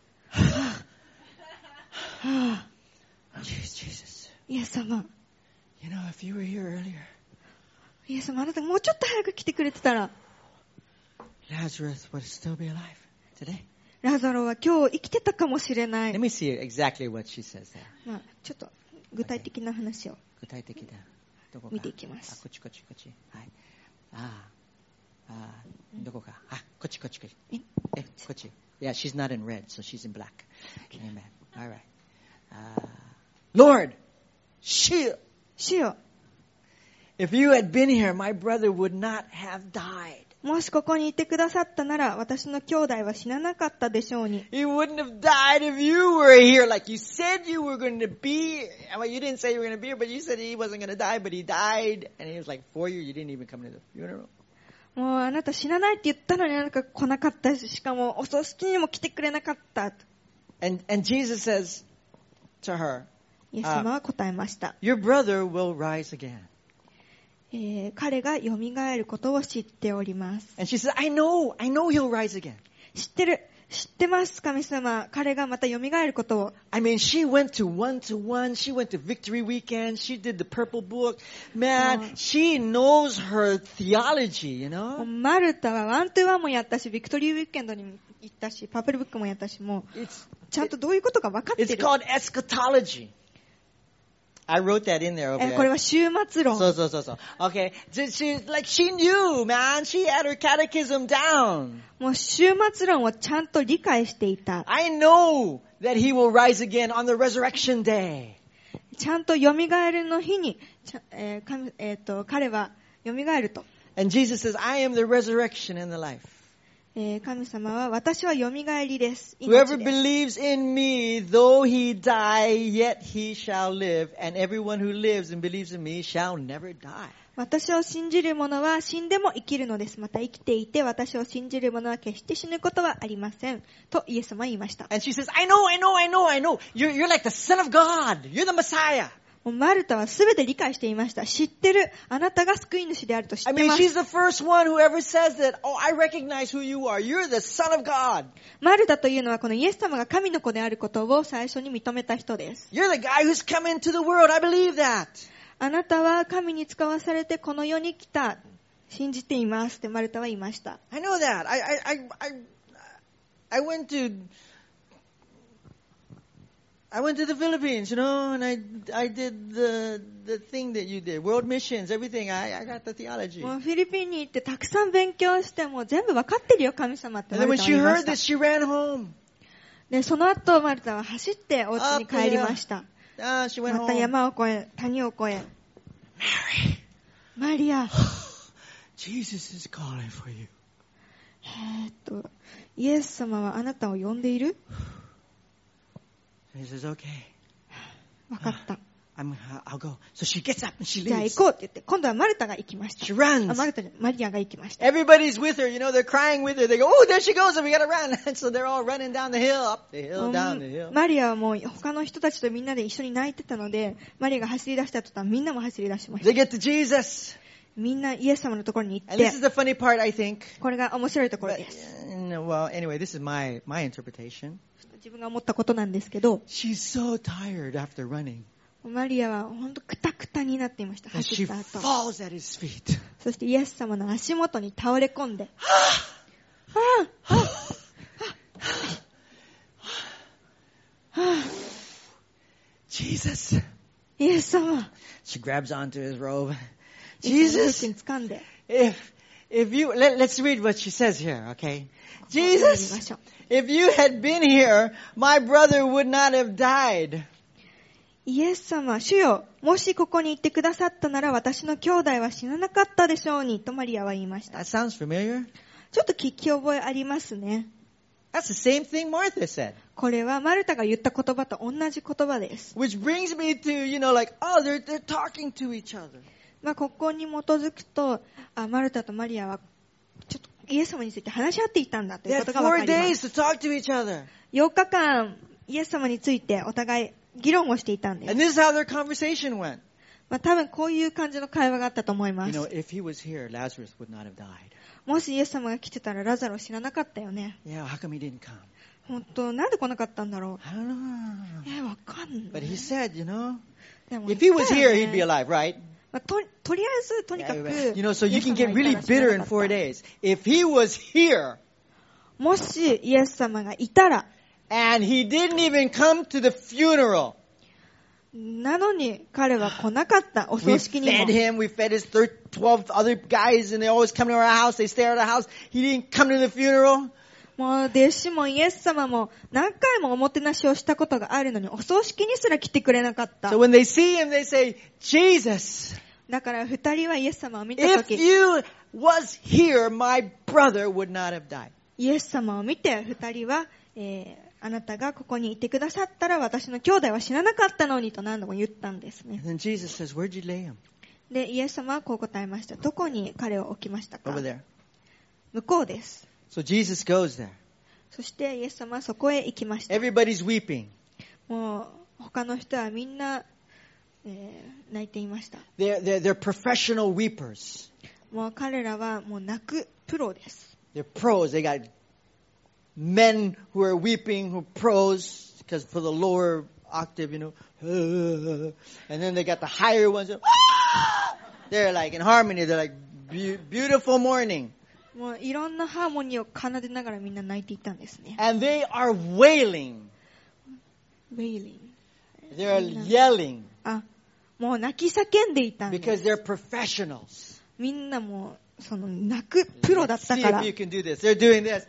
はあ、 Jesus, イエス様、 you know, if you were here earlier, イエス様あなたがもうちょっと早く来てくれてたら Lazarus would still be alive today. ラザロは今日生きてたかもしれない Let。me see exactly what she says there. まあ、ちょっと具体的な話を具体的だ。どこか。 見ていきます。 こっち。はい。どこか。こっち。こっち。Yeah, she's not in red, so she's in black. Amen. All right. Lord, 主よ。If you had been here, my brother would not have died. もしここにいてくださったなら、私の兄弟は死ななかったでしょうに。 He wouldn't have died if you were here, like you said you were going to be. Well, you didn't say you were going to be here, but you said he wasn't going to die, but he died. And he was like 4 years, you didn't even come to the funeral. もうあなた死なないって言ったのになんか来なかったし、しかもお葬式にも来てくれなかった。 And Jesus says to her, イエス様は答えました。 Your brother will rise again. 彼が蘇ることを知っております。 And she says, I know he'll rise again. 知ってます、神様。彼がまた蘇ることを。 I mean, she went to one-to-one. She went to Victory Weekend. She did the Purple Book. Man, she knows her theology, you know? マルタはワントゥーワンもやったし、ビクトリーウィーケンドにも行ったし、パープルブックもやったし、もうちゃんとどういうことか分かってる。 It's called eschatology. I wrote that in there over there. これは終末論。 そう。Okay. She knew, man. She had her catechism down. もう終末論をちゃんと理解していた。 I know that he will rise again on the resurrection day. ちゃんと蘇るの日に、彼は蘇ると。 And Jesus says, I am the resurrection and the life. 神様は私は蘇りです。 Whoever believes in me, though he die, yet he shall live. And everyone who lives and believes in me shall never die. 私を信じる者は死んでも生きるのです。また生きていて私を信じる者は決して死ぬことはありません。とイエス様は言いました。 And she says, I know. You're like the Son of God. You're the Messiah. マルタはすべて理解していました。知ってる。あなたが救い主であると知ってます。 I mean, she's the first one who ever says that, oh, I recognize who you are. You're the Son of God. マルタというのはこのイエス様が神の子であることを最初に認めた人です。 You're the guy who's come into the world. I believe that. あなたは神に使わされてこの世に来た。信じていますってマルタは言いました。 I know that. I went to the Philippines, you know, and I did the thing that you did, world missions, everything. I got the theology. もうフィリピンに行ってたくさん勉強しても全部わかってるよ神様って And then マ when ルタは she 言いま heard した。 this, she ran home. でその後マルタは走ってお家に帰りました。 She went また home. 山を越え谷を越え。マリア。 Jesus is calling for you. イエス様はあなたを呼んでいる？ He says, okay. わかった。 I'll go. So she gets up and she じゃあ leaves. 行こうって言って、今度はマルタが行きました。 She runs. マリアが行きました。 Everybody's with her, you know, they're crying with her. They go, oh, there she goes, and we gotta run. And so they're all running down the hill, up the hill, down the hill. マリアはもう他の人たちとみんなで一緒に泣いてたので、マリアが走り出した途端みんなも走り出しまし They た。 get to Jesus. みんなイエス様のところに行っ And this て is、the funny part, I think. これが面白いところ But, です。 well, anyway, this is my interpretation. 自分が思ったことなんですけど、 She's so tired after running. マリアは本当クタクタになっていました。 And 走 she った後。 falls at his feet. そしてイエス様の足元に倒れ込んで、 Jesus. イエス様、 She grabs onto his robe. イエス様の Jesus, 手に掴んで、 if you, let's read what she says here, okay? 読みま Jesus, しょう。 if you had been here, my brother would not have died. イエス様、主よ、もしここに行ってくださったなら私の兄弟は死ななかったでしょうに、とマリアは言いました。 That sounds familiar. ちょっと聞き覚えありますね。 That's the same thing Martha said. これはマルタが言った言葉と同じ言葉です。 Which brings me to, you know, like, oh, they're talking to each other. まあ、ここに基づくと、マルタとマリアはちょっとイエス様について話し合っていたんだとい They うこ had とがわ 4 かりま days す。 to talk to each other. 8日間、イエス様についてお互い議論をしていたんです。 And this is how their conversation went. まあ、多分こういう感じの会話があったと思いま You す。 know, if he was here, Lazarus would not have died. もしイエス様が来てたらラザロ知らなかったよね。 Yeah, how come he didn't come? 本当、なんで来なかったんだろ I don't know. う。わかんな But い。 he said, you know, でも if he was 言った here, よ he'd ね be alive, right? まあ、とりあえず、とにかく、 You know, so you can イエス様 get がい really たら知ら bitter な in かった 4 days. If he was here, もしイエス様がいたら、 And he didn't even come to the funeral. なのに彼は来なかった、お We 葬式に fed も。 him, we fed his 12 other guys, and they always come to our house, they stay at our house. He didn't come to the funeral. もう弟子もイエス様も何回もおもてなしをしたことがあるのに、お葬式にすら来てくれなかった。 So when they see him, they say, Jesus, だから二人はイエス様を見たと if き、 you was here, my brother would not have died. イエス様を見て二人は、あなたがここにいてくださったら私の兄弟は死ななかったのにと何度も言ったんですね。 And then Jesus says, where'd you lay him? で、イエス様はこう答えました。どこに彼を置きましたか？ Over there. 向こうです。 So Jesus goes there. そしてイエス様はそこへ行きました。 Everybody's weeping. もう他の人はみんな、泣いていました。 They're professional weepers. もう彼らはもう泣くプロです。 They're pros. They got men who are weeping, who are pros, because for the lower octave, and then they got the higher ones. They're like in harmony. They're like beautiful mourning. もういろんなハーモニーを奏でながらみんな泣いていたんですね。 And they are wailing. Wailing. They're yelling あ、もう泣き叫んでいたんです。 because they're professionals. みんなもうその泣くプロだった See から if you can do this. They're doing this.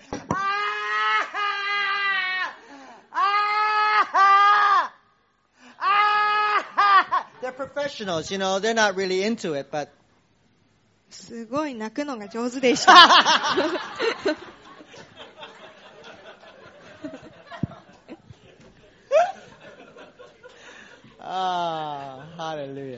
They're professionals, they're not really into it, but すごい泣くのが上手でした。 hallelujah.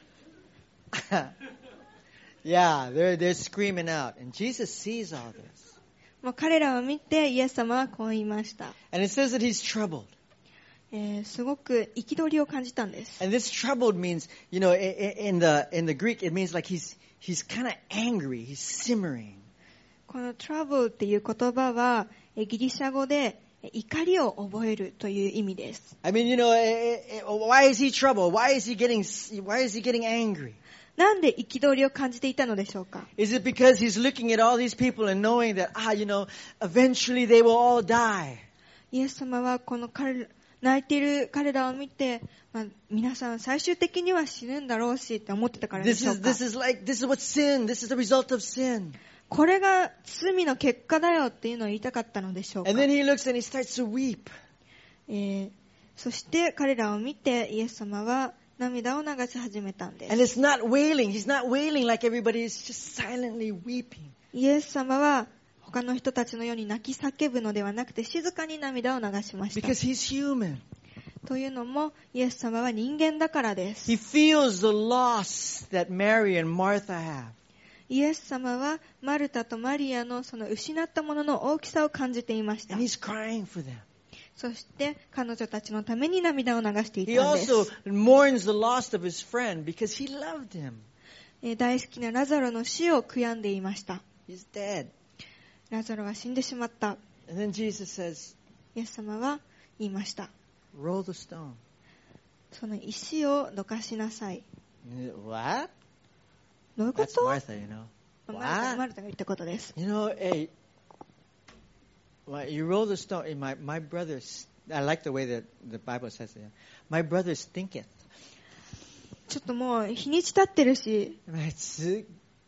Yeah, they're screaming out, and Jesus sees all this. もう彼らを見てイエス様はこう言いました。 And it says that he's troubled. すごく憤りを感じたんです。 And this troubled means, in the Greek, it means like he's kind of angry, he's simmering. この trouble っていう言葉はギリシャ語で怒りを覚えるという意味です。 I mean, why is he troubled? Why is he getting angry? なんで憤りを感じていたのでしょうか？ Is it because he's looking at all these people and knowing that, eventually they will all die? イエス様はこの泣いている彼らを見て、皆さん最終的には死ぬんだろうしって思ってたからでしょうか？ This is what sin, this is the result of sin. これが罪の結果だよっていうのを言いたかったのでしょうか？ And then he looks and he starts to weep. そして彼らを見てイエス様は涙を流し始めたんです。 And it's not wailing. He's not wailing like everybody is just silently weeping. イエス様は他の人たちのように泣き叫ぶのではなくて静かに涙を流しました。 Because he's human. というのもイエス様は人間だからです。 He feels the loss that Mary and Martha have. イエス様はマルタとマリアのその失ったものの大きさを感じていました。 And he's crying for them. そして彼女たちのために涙を流してい He たんです。 also mourns the loss of his friend because he loved him. 大好きなラザロの死を悔やんでいました。 He's dead. ラザロは死んでしまった。 And then Jesus says, イエス様は言いました。 roll the stone. その石をどかしなさい。 What? どういうこ That's と？ Martha, マルタが言ったことです。 Hey, you roll the stone. My brother, I like the way that the Bible says it. My brother stinketh. ちょっともう日にち経ってるし、 す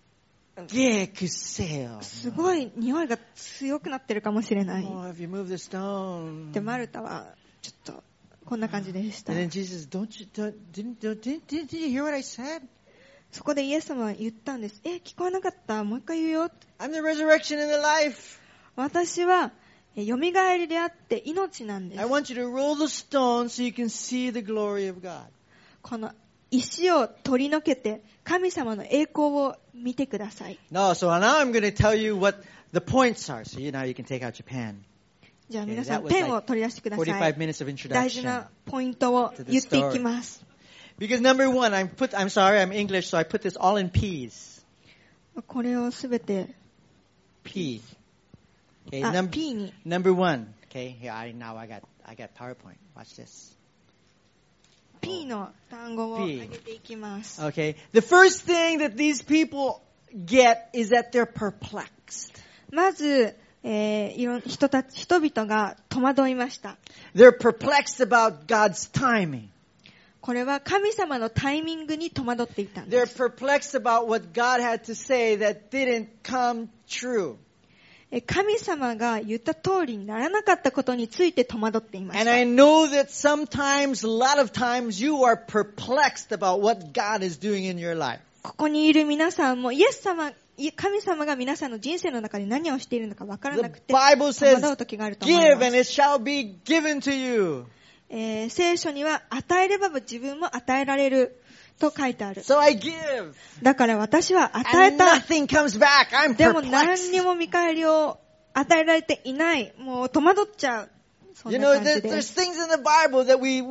ごい匂いが強くなってるかもしれない。 Oh, if you move the stone. でマルタはちょっとこんな感じでした。 And then Jesus, didn't you hear what I said? そこでイエス様は言ったんです。聞こえなかった？もう一回言うよ。 I'm the resurrection and the life. 私は蘇りであって命なんです。 I want you to roll the stone so you can see the glory of God. この石を取り除けて神様の栄光を見てください。 No, so now I'm going to tell you what the points are. So now you can take out your pen. じゃあ皆さんペンを取り出してください。 45 minutes of 大事 introduction. なポイントを言っていきます。 Because number one, I'm sorry, I'm English, so I put this all in P's. これをすべて P. Okay, P に number one. Okay, here now I got PowerPoint. Watch this. P の単語を挙げていきます。 Okay, the first thing that these people get is that they're perplexed. まず人々が戸惑いました。 They're perplexed about God's timing. これは神様のタイミングに戸惑っていたんで They're す。 perplexed about what God had to say that didn't come true. 神様が言った通りにならなかったことについて戸惑っていまし And た。 I know that sometimes, a lot of times, you are perplexed about what God is doing in your life. ここにいる皆さんも神様が皆さんの人生の中で何をしているのか分からなく The て Bible 戸惑 says, う時があると思い give ま and す。 it shall be given to you. 聖書には与えれば自分も与えられると書いてある。 So I give. だから私は与え And た。 nothing comes back. I'm でも何 perplexed. にも見返りを与えられていない。もう戸惑っちゃう。そん You な know, 感じ there's です things in the Bible that we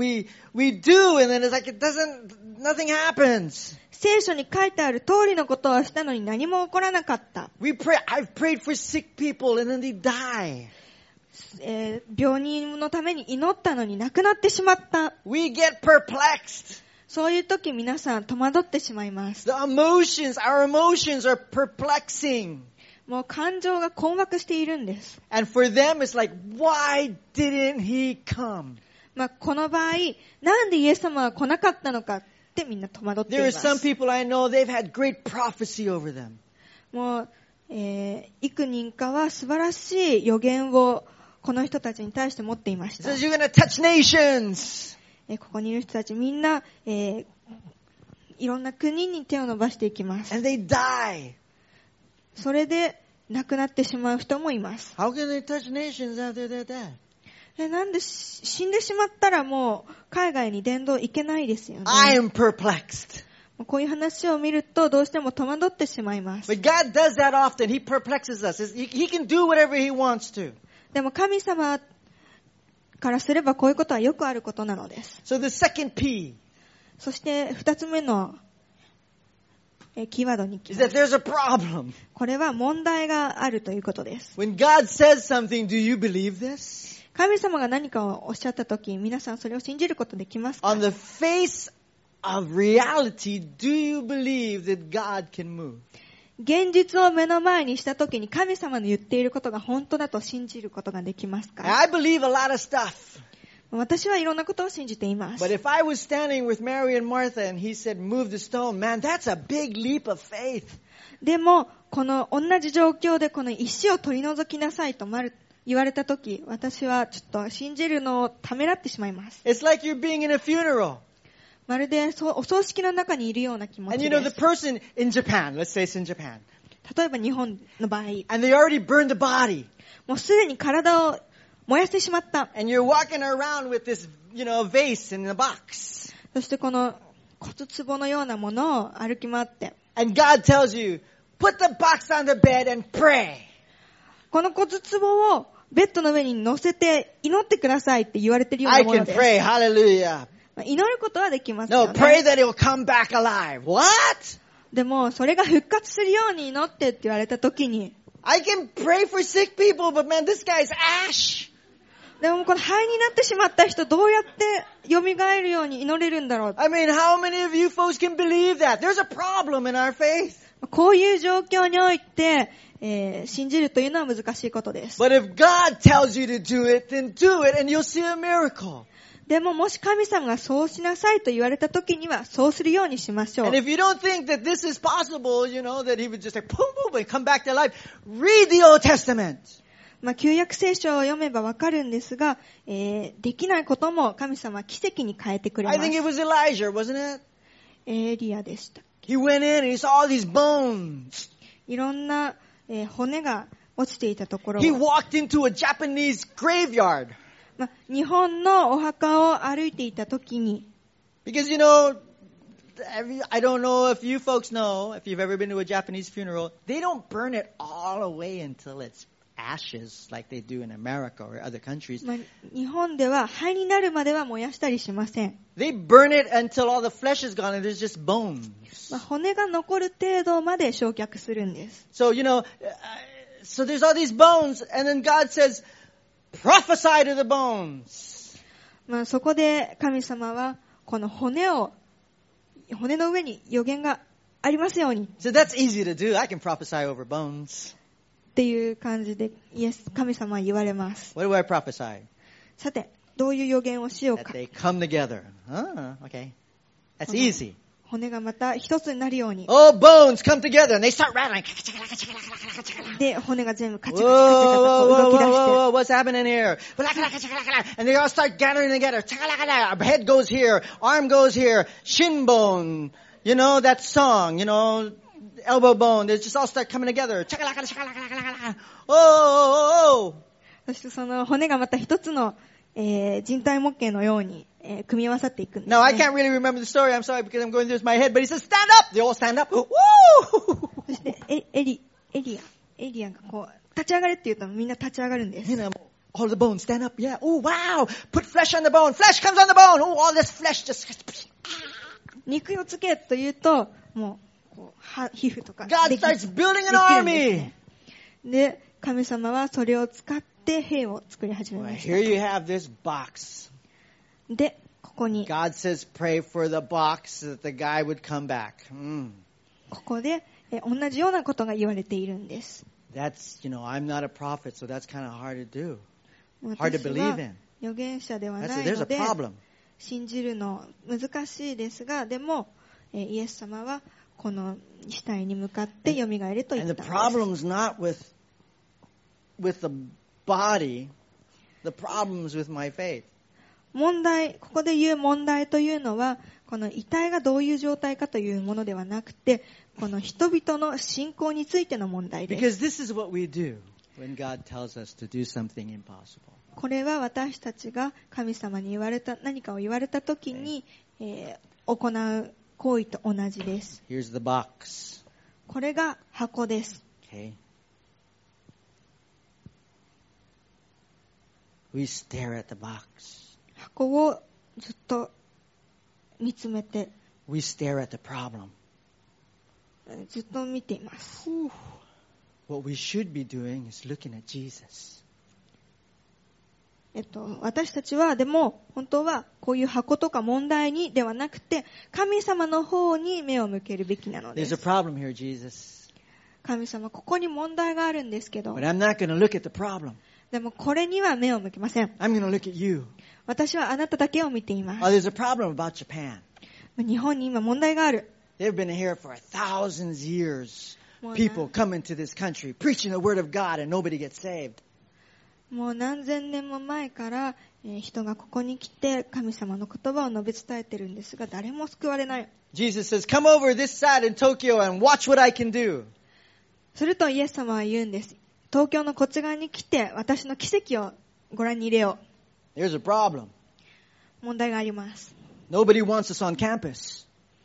do, and then it's like nothing happens. 聖書に書いてある通りのことをしたのに何も起こらなかった。 I've prayed for sick people, and then they die. 病人のために祈ったのに亡くなってしまった。 We get perplexed. そういう時皆さん戸惑ってしまいます。 Our emotions are perplexing. もう感情が困惑しているんです。 And for them, it's like, why didn't he come? この場合、なんでイエス様は来なかったのかってみんな戸惑ってい There ま are some す。 people I know, they've had great prophecy over them. もう、幾人かは素晴らしい予言をこの人たちに対して持っていまし It た。 says, you're going to touch nations. ここにいる人たちみんな、いろんな国に手を伸ばしていきます。 And they die. それで亡くなってしまう人もいます。 How can they touch nations after they're dead? なんで死んでしまったらもう海外に伝道行けないですよね。 I am perplexed. こういう話を見るとどうしても戸惑ってしまいます。 But God does that often. He perplexes us. He can do whatever he wants to. でも神様からすればこういうことはよくあることなのです。 So the second P そして二つ目のキーワードに行き is ま that す。 there's a problem. これは問題があるということです。 When God says something, do you believe this? 神様が何かをおっしゃったとき、皆さんそれを信じることできますか？ On the face of reality, do you believe that God can move? 現実を目の前にしたときに神様の言っていることが本当だと信じることができますか？ I believe a lot of stuff. 私はいろんなことを信じています。 But if I was standing with Mary and Martha and he said, move the stone, man, that's a big leap of faith. でも、この同じ状況でこの石を取り除きなさいと言われたとき、私はちょっと信じるのをためらってしまいます。 It's like you're being in a funeral. まるでお葬式の中にいるような気持 And ち you で know, the す。 person in Japan, let's say it's in Japan, 例えば日本の場合、 and they already burned the body. もうすでに体を燃やしてしまった。 And you're walking around with this, vase in the box. そしてこの骨壺のようなものを歩き回って、 And God tells you, put the box on the bed and pray. この骨壺をベッドの上に乗せて祈ってくださいって言われているよう I なもの can です。 pray, hallelujah. 祈ることはできます No, よ pray ね。 that it will come back alive. What? でも、それが復活するように祈ってって言われたときに、 I can pray for sick people, but man, this guy's ash. でもこの肺になってしまった人どうやって蘇るように祈れるんだろう。 I mean, how many of you folks can believe that? There's a problem in our faith. こういう状況において、信じるというのは難しいことです。 But if God tells you to do it, then do it and you'll see a miracle. でももし神様がそうしなさいと言われたときにはそうするようにしましょう。 And if you don't think that this is possible, that he would just like, boom, boom, and come back to life, read the Old Testament. 旧約聖書を読めばわかるんですが、できないことも神様は奇跡に変えてくれま I す。 think it was Elijah, wasn't it? エリアでした。 He went in and he saw all these bones. いろんな、骨が落ちていたところを He walked into a Japanese graveyard. 日本のお墓を歩いていたときに、 Because, I don't know if you folks know, if you've ever been to a Japanese funeral, they don't burn it all away until it's ashes like they do in America or other countries. 日本では灰になるまでは燃やしたりしません。 They burn it until all the flesh is gone and there's just bones. 骨が残る程度まで焼却するんです。 So, so there's all these bones and then God says, prophesy to the bones. そこで神様はこの骨の上に予言がありますように。 So that's easy to do. I can prophesy over bones. っていう感じで神様は言われます。 What do I prophesy? さて、どういう予言をしよう That か。 they come together. Okay. That's easy. 骨がまた一つになるように。 Oh, bones come together and they start rattling. で、骨が全部カチ Whoa, カチカチカチ whoa, と whoa, 動き whoa, 出 whoa, して。 whoa, what's happening here? And they all start gathering together. Our head goes here, arm goes here, shin bone. You know that song, elbow bone. They just all start coming together. Oh. そしてその骨がまた一つの、人体模型のように、組み合わさっていくんです、ね。 Now I can't really remember the story. I'm sorry because I'm going through this in my head. But he says, stand up. They all stand up. Woo! そしてエリアがこう立ち上がれって言うとみんな立ち上がるんです。 All the bones stand up. Yeah. Oh, wow. Put flesh on the bone. Flesh comes on the bone. Oh, all this flesh just... 肉をつけと言うと、もう、こう皮膚とか God でき starts building で an きるんです army. ね。で、神様はそれを使って兵を作り始め Well, まし here you have this box. た。で、ここに、 God says pray for the box so that the guy would come back. ここで、同じようなことが言われているんです。 That's, I'm not a prophet, so that's kind of hard to do. Hard to 私 believe は in. 預言者では There's ない a ので、 problem. 信じるの難しいですが、でも、イエス様はこの死体に向かって蘇れと言 And っ the たんです。 problem's not with the body. The problem's with my faith. ここで言う問題というのは、この遺体がどういう状態かというものではなくて、この人々の信仰についての問題です。 Because this is what we do when God tells us to do something impossible. これは私たちが神様に何かを言われたときに、行う行為と同じです。 Here's the box. これが箱です。 Okay. We stare at the box. 箱をずっと見つめて、 We stare at the problem. ずっと見ています。 What we should be doing is looking at Jesus. 私たちはでも本当はこういう箱とか問題にではなくて神様の方に目を向けるべきなので There's a す。 problem here, Jesus. 神様、ここに問題があるんですけど、 But I'm not going to look at the problem. でもこれには目を向けません。 I'm going to look at you. 私はあなただけを見ていま Oh, す。 there's a problem about Japan. 日本に今問題がある。 They've been here for thousands of years. Well, People come into this country preaching the word of God and nobody gets saved. もう何千年も前から、人がここに来て神様の言葉を述べ伝えてるんですが、誰も救われない。 Jesus says, come over this side in Tokyo and watch what I can do. するとイエス様は言うんです。東京のこっち側に来て私の奇跡をご覧に入れよ There's a problem. う。問題があります。 Nobody wants us on campus.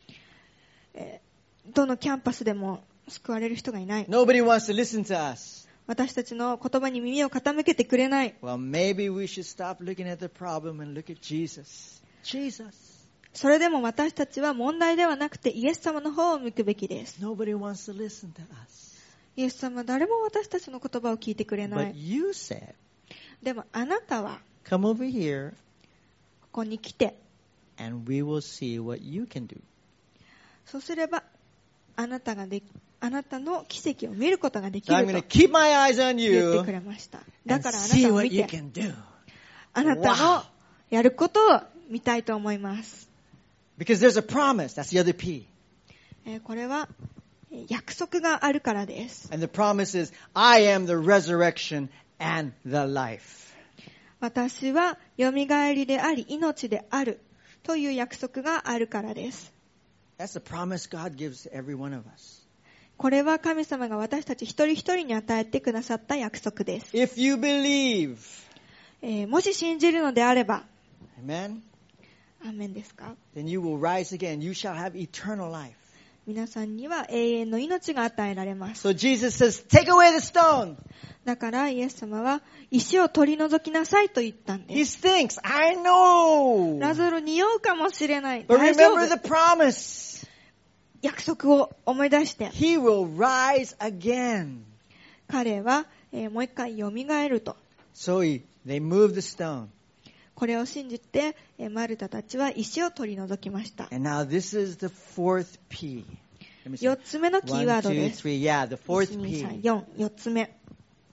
どのキャンパスでも救われる人がいない。 Nobody wants to listen to us. 私たちの言葉に耳を傾けてくれない。 Well, maybe we should stop looking at the problem and look at Jesus. Jesus. それでも私たちは問題ではなくてイエス様の方を向くべきです。 Nobody wants to listen to us. イエス様は誰も私たちの言葉を聞いてくれな But い。 you said, でもあなたは come over here ここに来て、 and we will see what you can do. そうすればあなたの奇跡を見ることができ So I'm る going と to keep my eyes on 言ってく you れました。だ and からあな see たを what 見 you て、 can do. あなたのやることを見たいと思います。 Because there's a promise. That's the other P. これは約束があるからです。 And the promise is, I am the resurrection and the life. 私はよみがえりであり命であるという約束があるからです。 That's the promise God gives to every one of us. これは神様が私たち一人一人に与えてくださった約束です。 If you believe, もし信じるのであれば、 amen, アーメンですか？ then you will rise again. You shall have eternal life. 皆さんには永遠の命が与えられます。 So Jesus says, take away the stone. だからイエス様は石を取り除きなさいと言ったん He です。 thinks, I know. ラザロ匂うかもしれない。 But 大丈 remember 夫。 the promise. 約束を思い出して、 He will rise again. 彼は、もう一回蘇ると。 So they moved the stone. これを信じて、マルタたちは石を取り除きました。 And now this is the fourth P. Let me see. 4つ目のキーワード One, で two, す。 three. Yeah, the fourth 1、2、3、 P. 4、4つ目。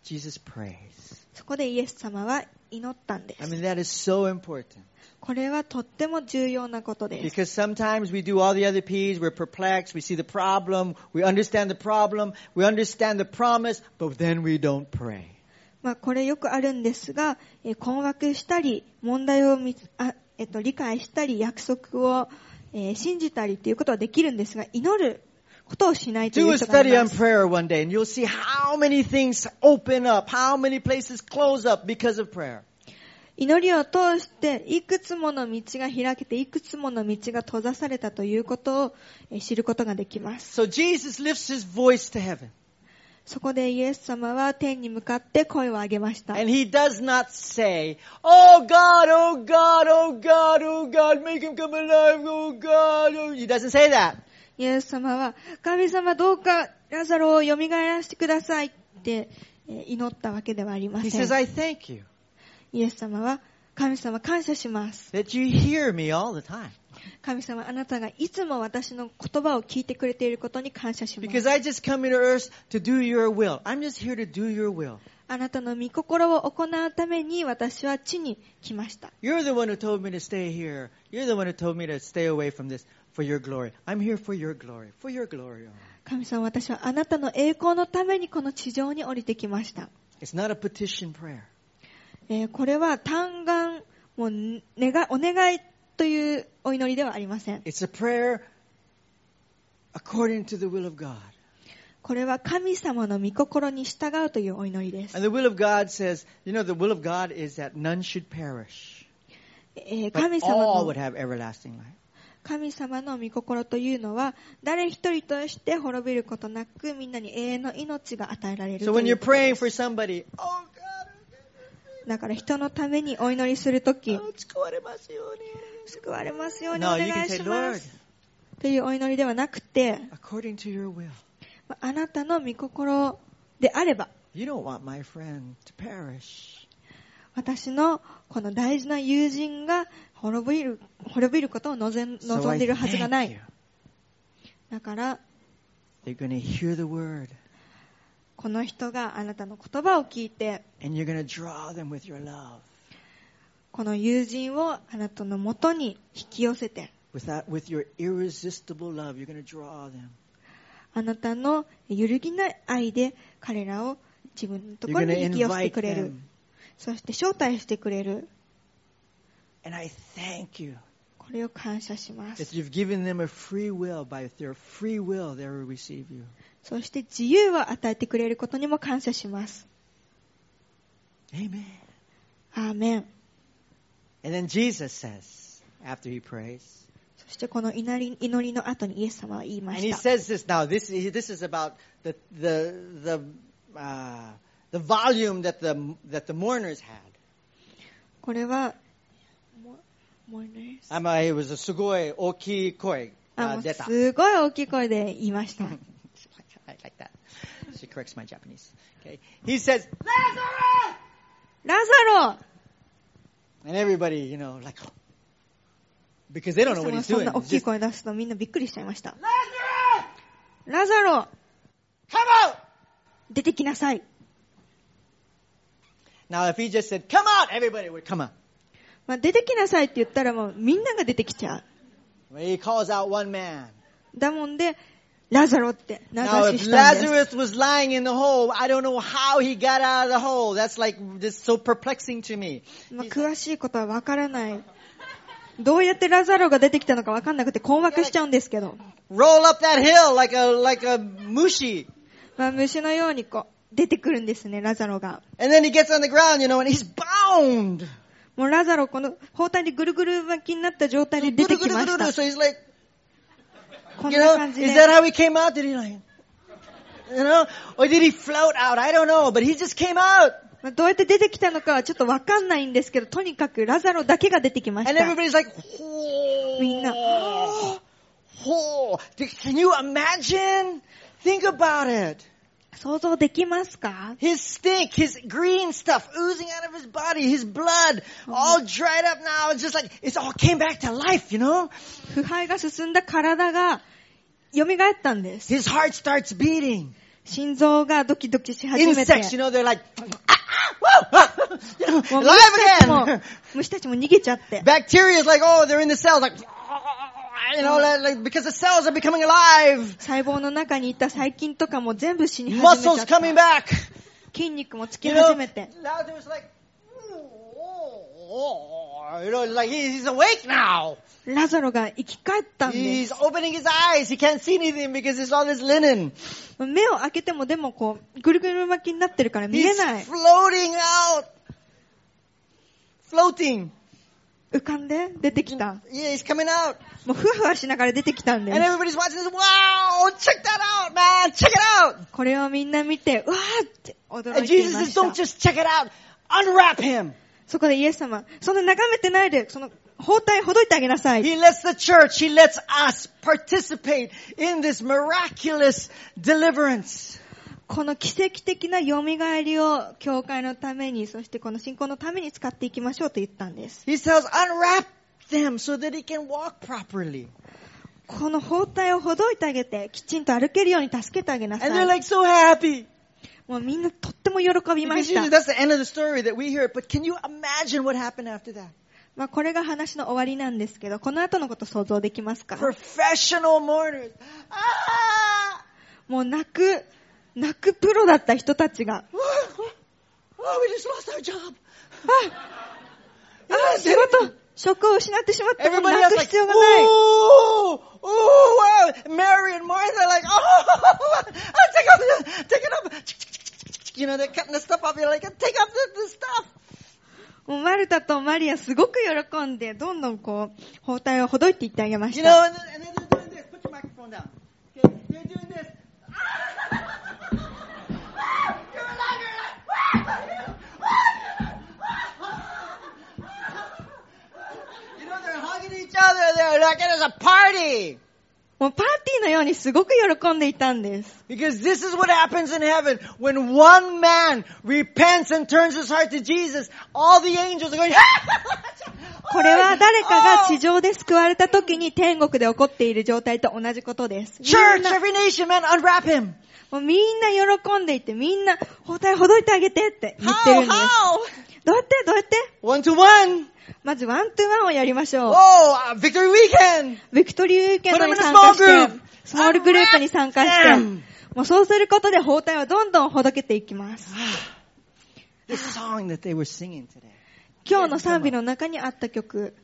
Jesus prays. そこでイエス様は祈ったんで I す。 mean, that is so important. これはとっても重要なことです。 Because sometimes we do all the other P's, we're perplexed, we see the problem, we understand the problem, we understand the promise, but then we don't pray. これよくあるんですが、困惑したり、問題を理解したり、約束を、信じたりということはできるんですが、祈ることをしないとい Do う a 人がい study ま on す。 prayer one day and you'll see how many things open up, how many places close up because of prayer. 祈りを通していくつもの道が開けていくつもの道が閉ざされたということを知ることができます。 So Jesus lifts his voice to heaven. そこでイエス様は天に向かって声を上げました。 And he does not say, oh God, oh God, oh God, oh God, make him come alive, oh God. Oh. He doesn't say that. イエス様は神様どうかラザロを蘇らせてくださいって祈ったわけではありま He せん。 says, I thank you イエス様は神様感謝します。 that you hear me all the time. 神様あなたがいつも私の言葉を聞いてくれていることに感謝します。 Because I just come into earth to do your will. I'm just here to do your will. あなたの御心を行うために私は地に来ました。 You're the one who told me to stay here. You're the one who told me to stay away from this for your glory. I'm here for your glory, for your glory. 神様私はあなたの栄光のためにこの地上に降りてきました。 It's not a petition prayer. これは嘆願、もうお願いというお祈りではありません。 It's a prayer according to the will of God. これは神様の御心に従うというお祈りです。 And the will of God says, you know, the will of God is that none should perish, 神 but 様 all の would have everlasting life. 神様の御心というのは誰一人として滅びることなくみんなに永遠の命が与えられる So と when いう you're ことで praying す。 for somebody, oh God, だから人のためにお祈りするとき、 救われますように。 救われますようにお No, 願 you can い say, しま Lord, すというお祈りではなくて、 according to your will. あなたの御心であれば You don't want my friend to perish. 私のこの大事な友人が滅びることを望 So ん I でいるはずがな thank い you. だから They're going to hear the word, この人があなたの言葉を聞いて and you're going to draw them with your love, この友人をあなたのもとに引き寄せて with your irresistible love. You're going to draw them. あなたの揺るぎない愛で彼らを自分のとこ You're ろ going to に引き寄せて invite くれる them. そして招待してくれる And I thank you これを感謝します that you've given them a free will. By their free will, they will receive you. そして自由を与えてくれることにも感謝します Amen. アーメン And then Jesus says, after he prays, そしてこの祈りの後にイエス様は言いま and し he た says this now. This is about the volume that the mourners had. これは It was a すごい大きい声が出た。 すごい大きい声で言いました I like that. She corrects my Japanese. Okay. He says, Lazarus! ラザロ And everybody, like, because they don't know what イエ he's ス様はそん doing. な大 It's きい just, 声出すとみんなびっくりしちゃいました Lazarus! ラザロ Come out! 出てきなさい Now, if he just said, come out, everybody would come out. 出てきなさいって言ったらもうみんなが出てきちゃう He calls out one man. だもんでラザロって名 Now, 指 if ししたんです Lazarus was lying in the hole, I don't know how he got out of the hole. That's like, this so perplexing to me. 詳しいことはわからないどうやってラザロが出てきたのかわかんなくて困惑しちゃうんですけど、 Roll up that hill like a mushi. 虫のようにこう出てくるんですねラザロが And then he gets on the ground, and he's bound. もうラザロこの包帯でぐるぐる巻きになった状態で出てきました So he's like, こんな感じ is で that how he came out? Did he like, or did he float out? I don't know, but he just came out. どうやって出てきたのかはちょっとわかんないんですけどとにかくラザロだけが出てきまし And た everybody's like, みんな Can you imagine? Think about it. 想像できますか His stink, his green stuff oozing out of his body, his blood all dried up now. It's just like, it's all came back to life, 腐敗が進んだ体が蘇ったんです His heart starts beating. 心臓がドキドキし始めて、 Insects, you know, they're like, you know, もう alive again. 虫たちも逃げちゃって、 Bacteria is like, oh, they're in the cells, like, you know, like, because the cells are becoming alive. 細胞の中にいた細菌とかも全部死に始め Muscles ちゃった。 coming back. 筋肉もつき You know, 始めて、 Lazarus like, you know, like he's awake now. ラザロが生き返ったんで He's す。 opening his eyes. He can't see anything because it's all this linen. 目を開けてもでもこうぐるぐる巻きになってるから見 He's えない。 floating out. Floating. 浮かんで出てきた。 Yeah, he's coming out. もうふわふわしながら出てきたんで And す。 everybody's watching this. Wow, check that out, man. Check it out. これをみんな見て、うわーって驚 And いてい Jesus ま says, した。 don't just check it out. Unwrap him. そこでイエス様、そんな眺めてないで、その包帯ほどいてあげなさい。 He lets the church, he lets us participate in this miraculous deliverance. この奇跡的な蘇りを教会のために、そしてこの信仰のために使っていきましょうと言ったんです。 He says, unwrap them so that he can walk properly. この包帯をほどいてあげて、きちんと歩けるように助けてあげな And さ they're い。 like so happy. もうみんなとっても喜びま Because した usually。that's the end of the story that we hear. But can you imagine what happened after that? まあこれが話の終わりなんですけど、この後のこと想像できますか？ Professional mourners. Ah! もう泣くプロだった人たちが、 Oh, we just lost our job. 仕事、職を失ってしまった。もう Everybody 泣 else く like, 必要がない。 oh, wow. Mary and Martha are like, oh, take it up. You know, they're cutting the stuff off. You're like, take up the stuff. もうマルタとマリアすごく喜んで、どんどんこう、包帯をほどいていってあげまし You た。 know, and then they're doing this. Put your microphone down. Okay, they're doing this. You're alive. You know, they're hugging each other. They're like, it is a party. もうパーティーのようにすごく喜んでいたんです。 Because this is what happens in heaven. When one man repents and turns his heart to Jesus, all the angels are going, これは誰かが地上で救われた時に天国で起こっている状態と同じことです。 Church, みんな every nation, man, unwrap him. もうみんな喜んでいて、みんな包帯ほどいてあげてって言ってるんです。どうやって One to one. まずワントゥーワンをやりましょう。 Oh, victory weekend. ビクトリーウィーケンドに Put them in a 参加 small して、 group. スモールグループに参加して、 Unwrap them. もうそうすることで包帯はどんどんほどけていきます。 The song that they were singing today. 今日の賛美の中にあった曲。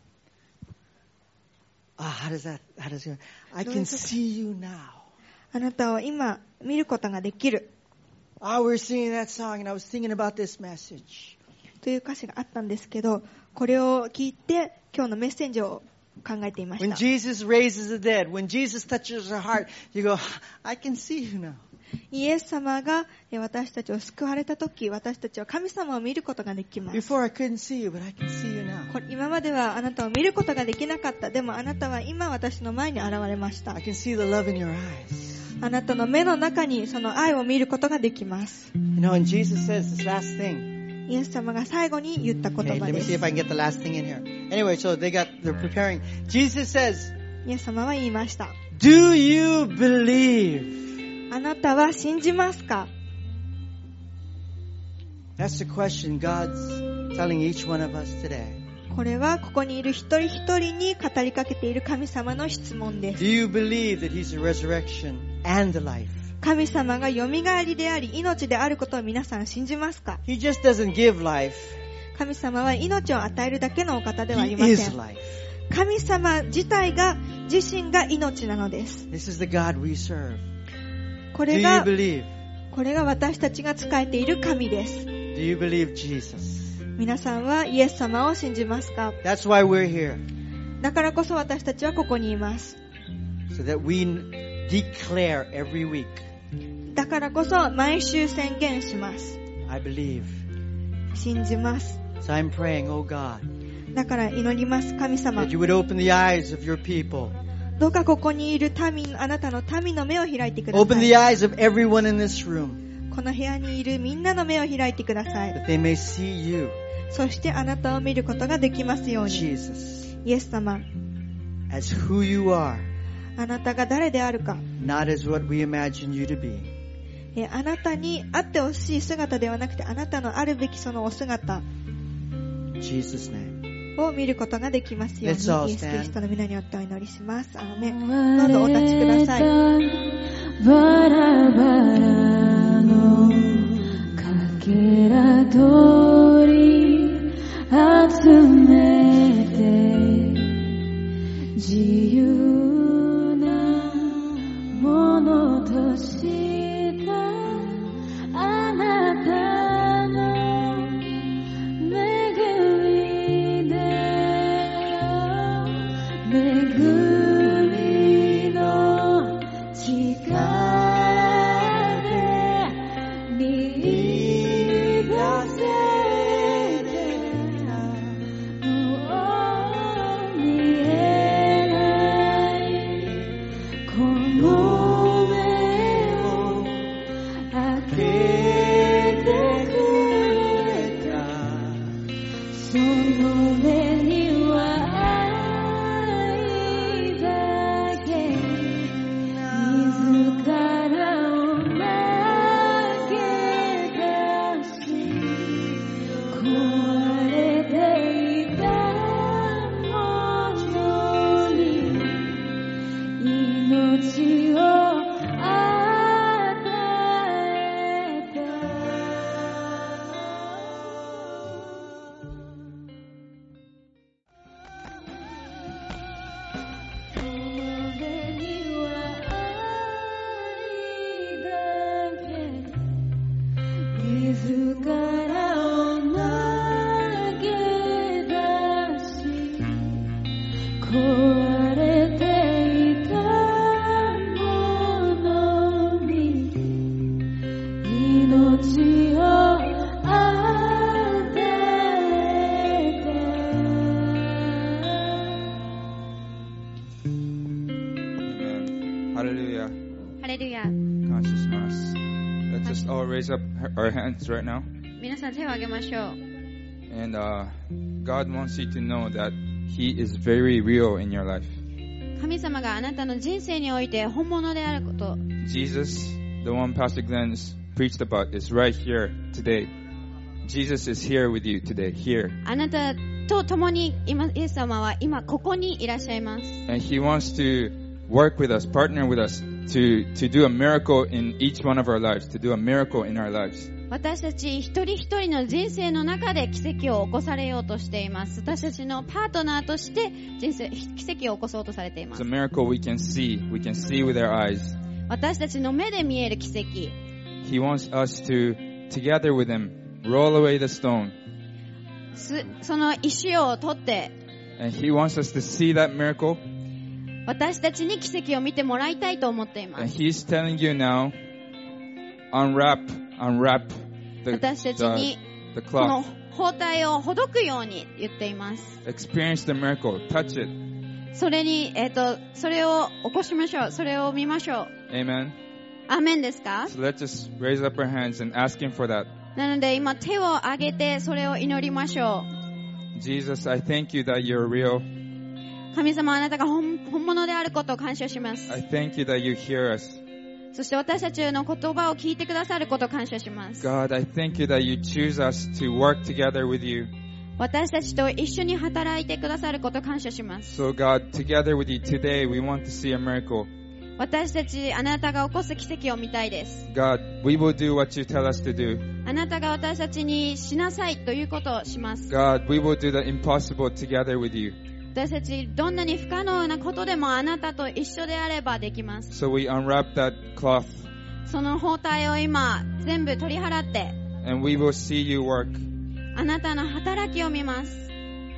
How does that, I can see you now. あなたを今見ることができる。 We're singing that song and I was thinking about this message. という歌詞があったんですけど、これを聞いて今日のメッセージを考えていまし When た。 Jesus raises the dead, when Jesus touches our heart, you go, I can see you now. イエス様が私たちを救われたとき、私たちは神様を見ることができます。 Before I couldn't see you, but I can see you now. 今まではあなたを見ることができなかった。でもあなたは今私の前に現れました。 I can see the love in your eyes. あなたの目の中にその愛を見ることができます。 You know, and Jesus says this last thing. イエス様が最後に言った言 Okay, 葉 let me で see す。 if I can get the last thing in here. Anyway, so they're preparing. Jesus says, イエス様は言いました。 Do you believe? あなたは信じますか？ That's the question God's telling each one of us today. これはここにいる一人一人に語りかけている神様の質問です。 Do you believe that He's the resurrection and the life? 神様が蘇りであり命であることを皆さん信じますか？ He just doesn't give life. 神様は命を与えるだけのお方ではあり He ませ is ん。 life. 神様自体が自身が命なのです。 This is the God we serve. こ Do れ you が believe? 私たちが仕えている神です。 Do you believe Jesus? 皆さんはイエス様を信じますか？ That's why we're here. だからこそ私たちはここにいます。 So that we declare every week, だからこそ毎週宣言します。 I believe. 信じます。 So I'm praying, oh God, だから祈ります。神様 that you would open the eyes of your people. どうかここにいるあなたの民の目を開いてくださ Open い。 the eyes of everyone in this room, この部屋にいるみんなの目を開いてください。 that they may see you, そしてあなたを見ることができますように。 Jesus, イエス様、 as who you are, あなたが誰であるか、 not as what we imagine you to be. あなたにあってほしい姿ではなくて、あなたのあるべきそのお姿 Jesus' name. を見ることができますように、 Let's all イエス・キリストの皆によってお祈りします。アーメン。 どどうぞお立ちください。 バラバラのかけら通り集めて自由なものとしたあなたの恵みで恵みの力で見出せてもう見えないこの目を開けてくれたその目には愛だけ自らを投げ出し壊れていたものに命を与えたその目には愛だけ自らを投げ出し壊れていたものに命を与えたハレルヤ。 ハレルヤ。 感謝します。Let's just all raise up our hands right now. 皆さん手を挙げましょう。 And God wants you to know that He is very real in your life. 神様があなたの人生において本物であること、 Jesus, the one Pastor Glenn's preached about, is right here today. Jesus is here with you today, here. あなたと共に今イエス様は今ここにいらっしゃいます。 And He wants to work with us, partner with us to do a miracle in each one of our lives, to do a miracle in our lives. 私たち一人一人の人生の中で奇跡を起こされようとしています。私たちのパートナーとして奇跡を起こそうとされていま It's す a。miracle we can see with our eyes. 私たちの目で見える奇跡。 He wants us to, together with Him, roll away the stone. その石を取って、 And He wants us to see that miracle. 私たちに奇跡を見てもらいたいと思っていま And す。 He's telling you now, unwrap the 私たちに この cloth. 包帯をほどくように言っています。 Experience the miracle. Touch it. それに、それを起こしましょう。それを見ましょう。 Amen. アーメンですか？ So let's just raise up our hands and ask Him for that. なので今手を挙げてそれを祈りましょう。 Jesus, I thank you that you're real. 神様、あなたが本物であることを感謝します。 I thank you that you hear us. そして私たちの言葉を聞いてくださることを感謝します。 God, I thank you that you choose us to work together with you. 私たちと一緒に働いてくださることを感謝します。 So God, together with you today, we want to see a miracle. 私たち、あなたが起こす奇跡を見たいです。 God, we will do what you tell us to do. あなたが私たちにしなさいということをします。 God, we will do the impossible together with you. 私たち、どんなに不可能なことでもあなたと一緒であればできます。 So we unwrap that cloth その包帯を今、全部取り払って、 and we will see you work. あなたの働きを見ます。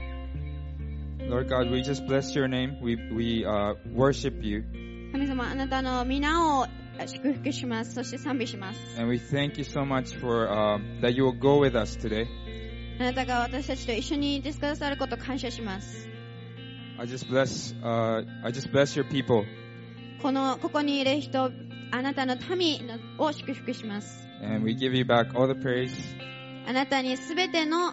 Lord God, we just bless your name. We worship you. 神様、あなたの皆を祝福します。そして賛美します。 And we thank you so much for that you will go with us today. あなたが私たちと一緒にいてくださることを感謝します。 I just bless your people. ここにいる人、あなたの民を祝福します。 And we give you back all the praise. あなたにすべての、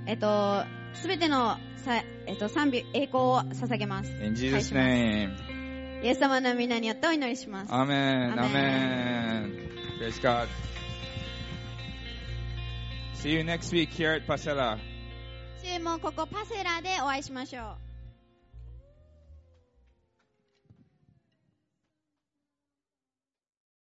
賛美、栄光を捧げます。 In Jesus' 返します。 name. イエス様の皆によってお祈りします。 Amen. Amen. Amen. Praise God. See you next week here at Pasela. 週もここパセラでお会いしましょう。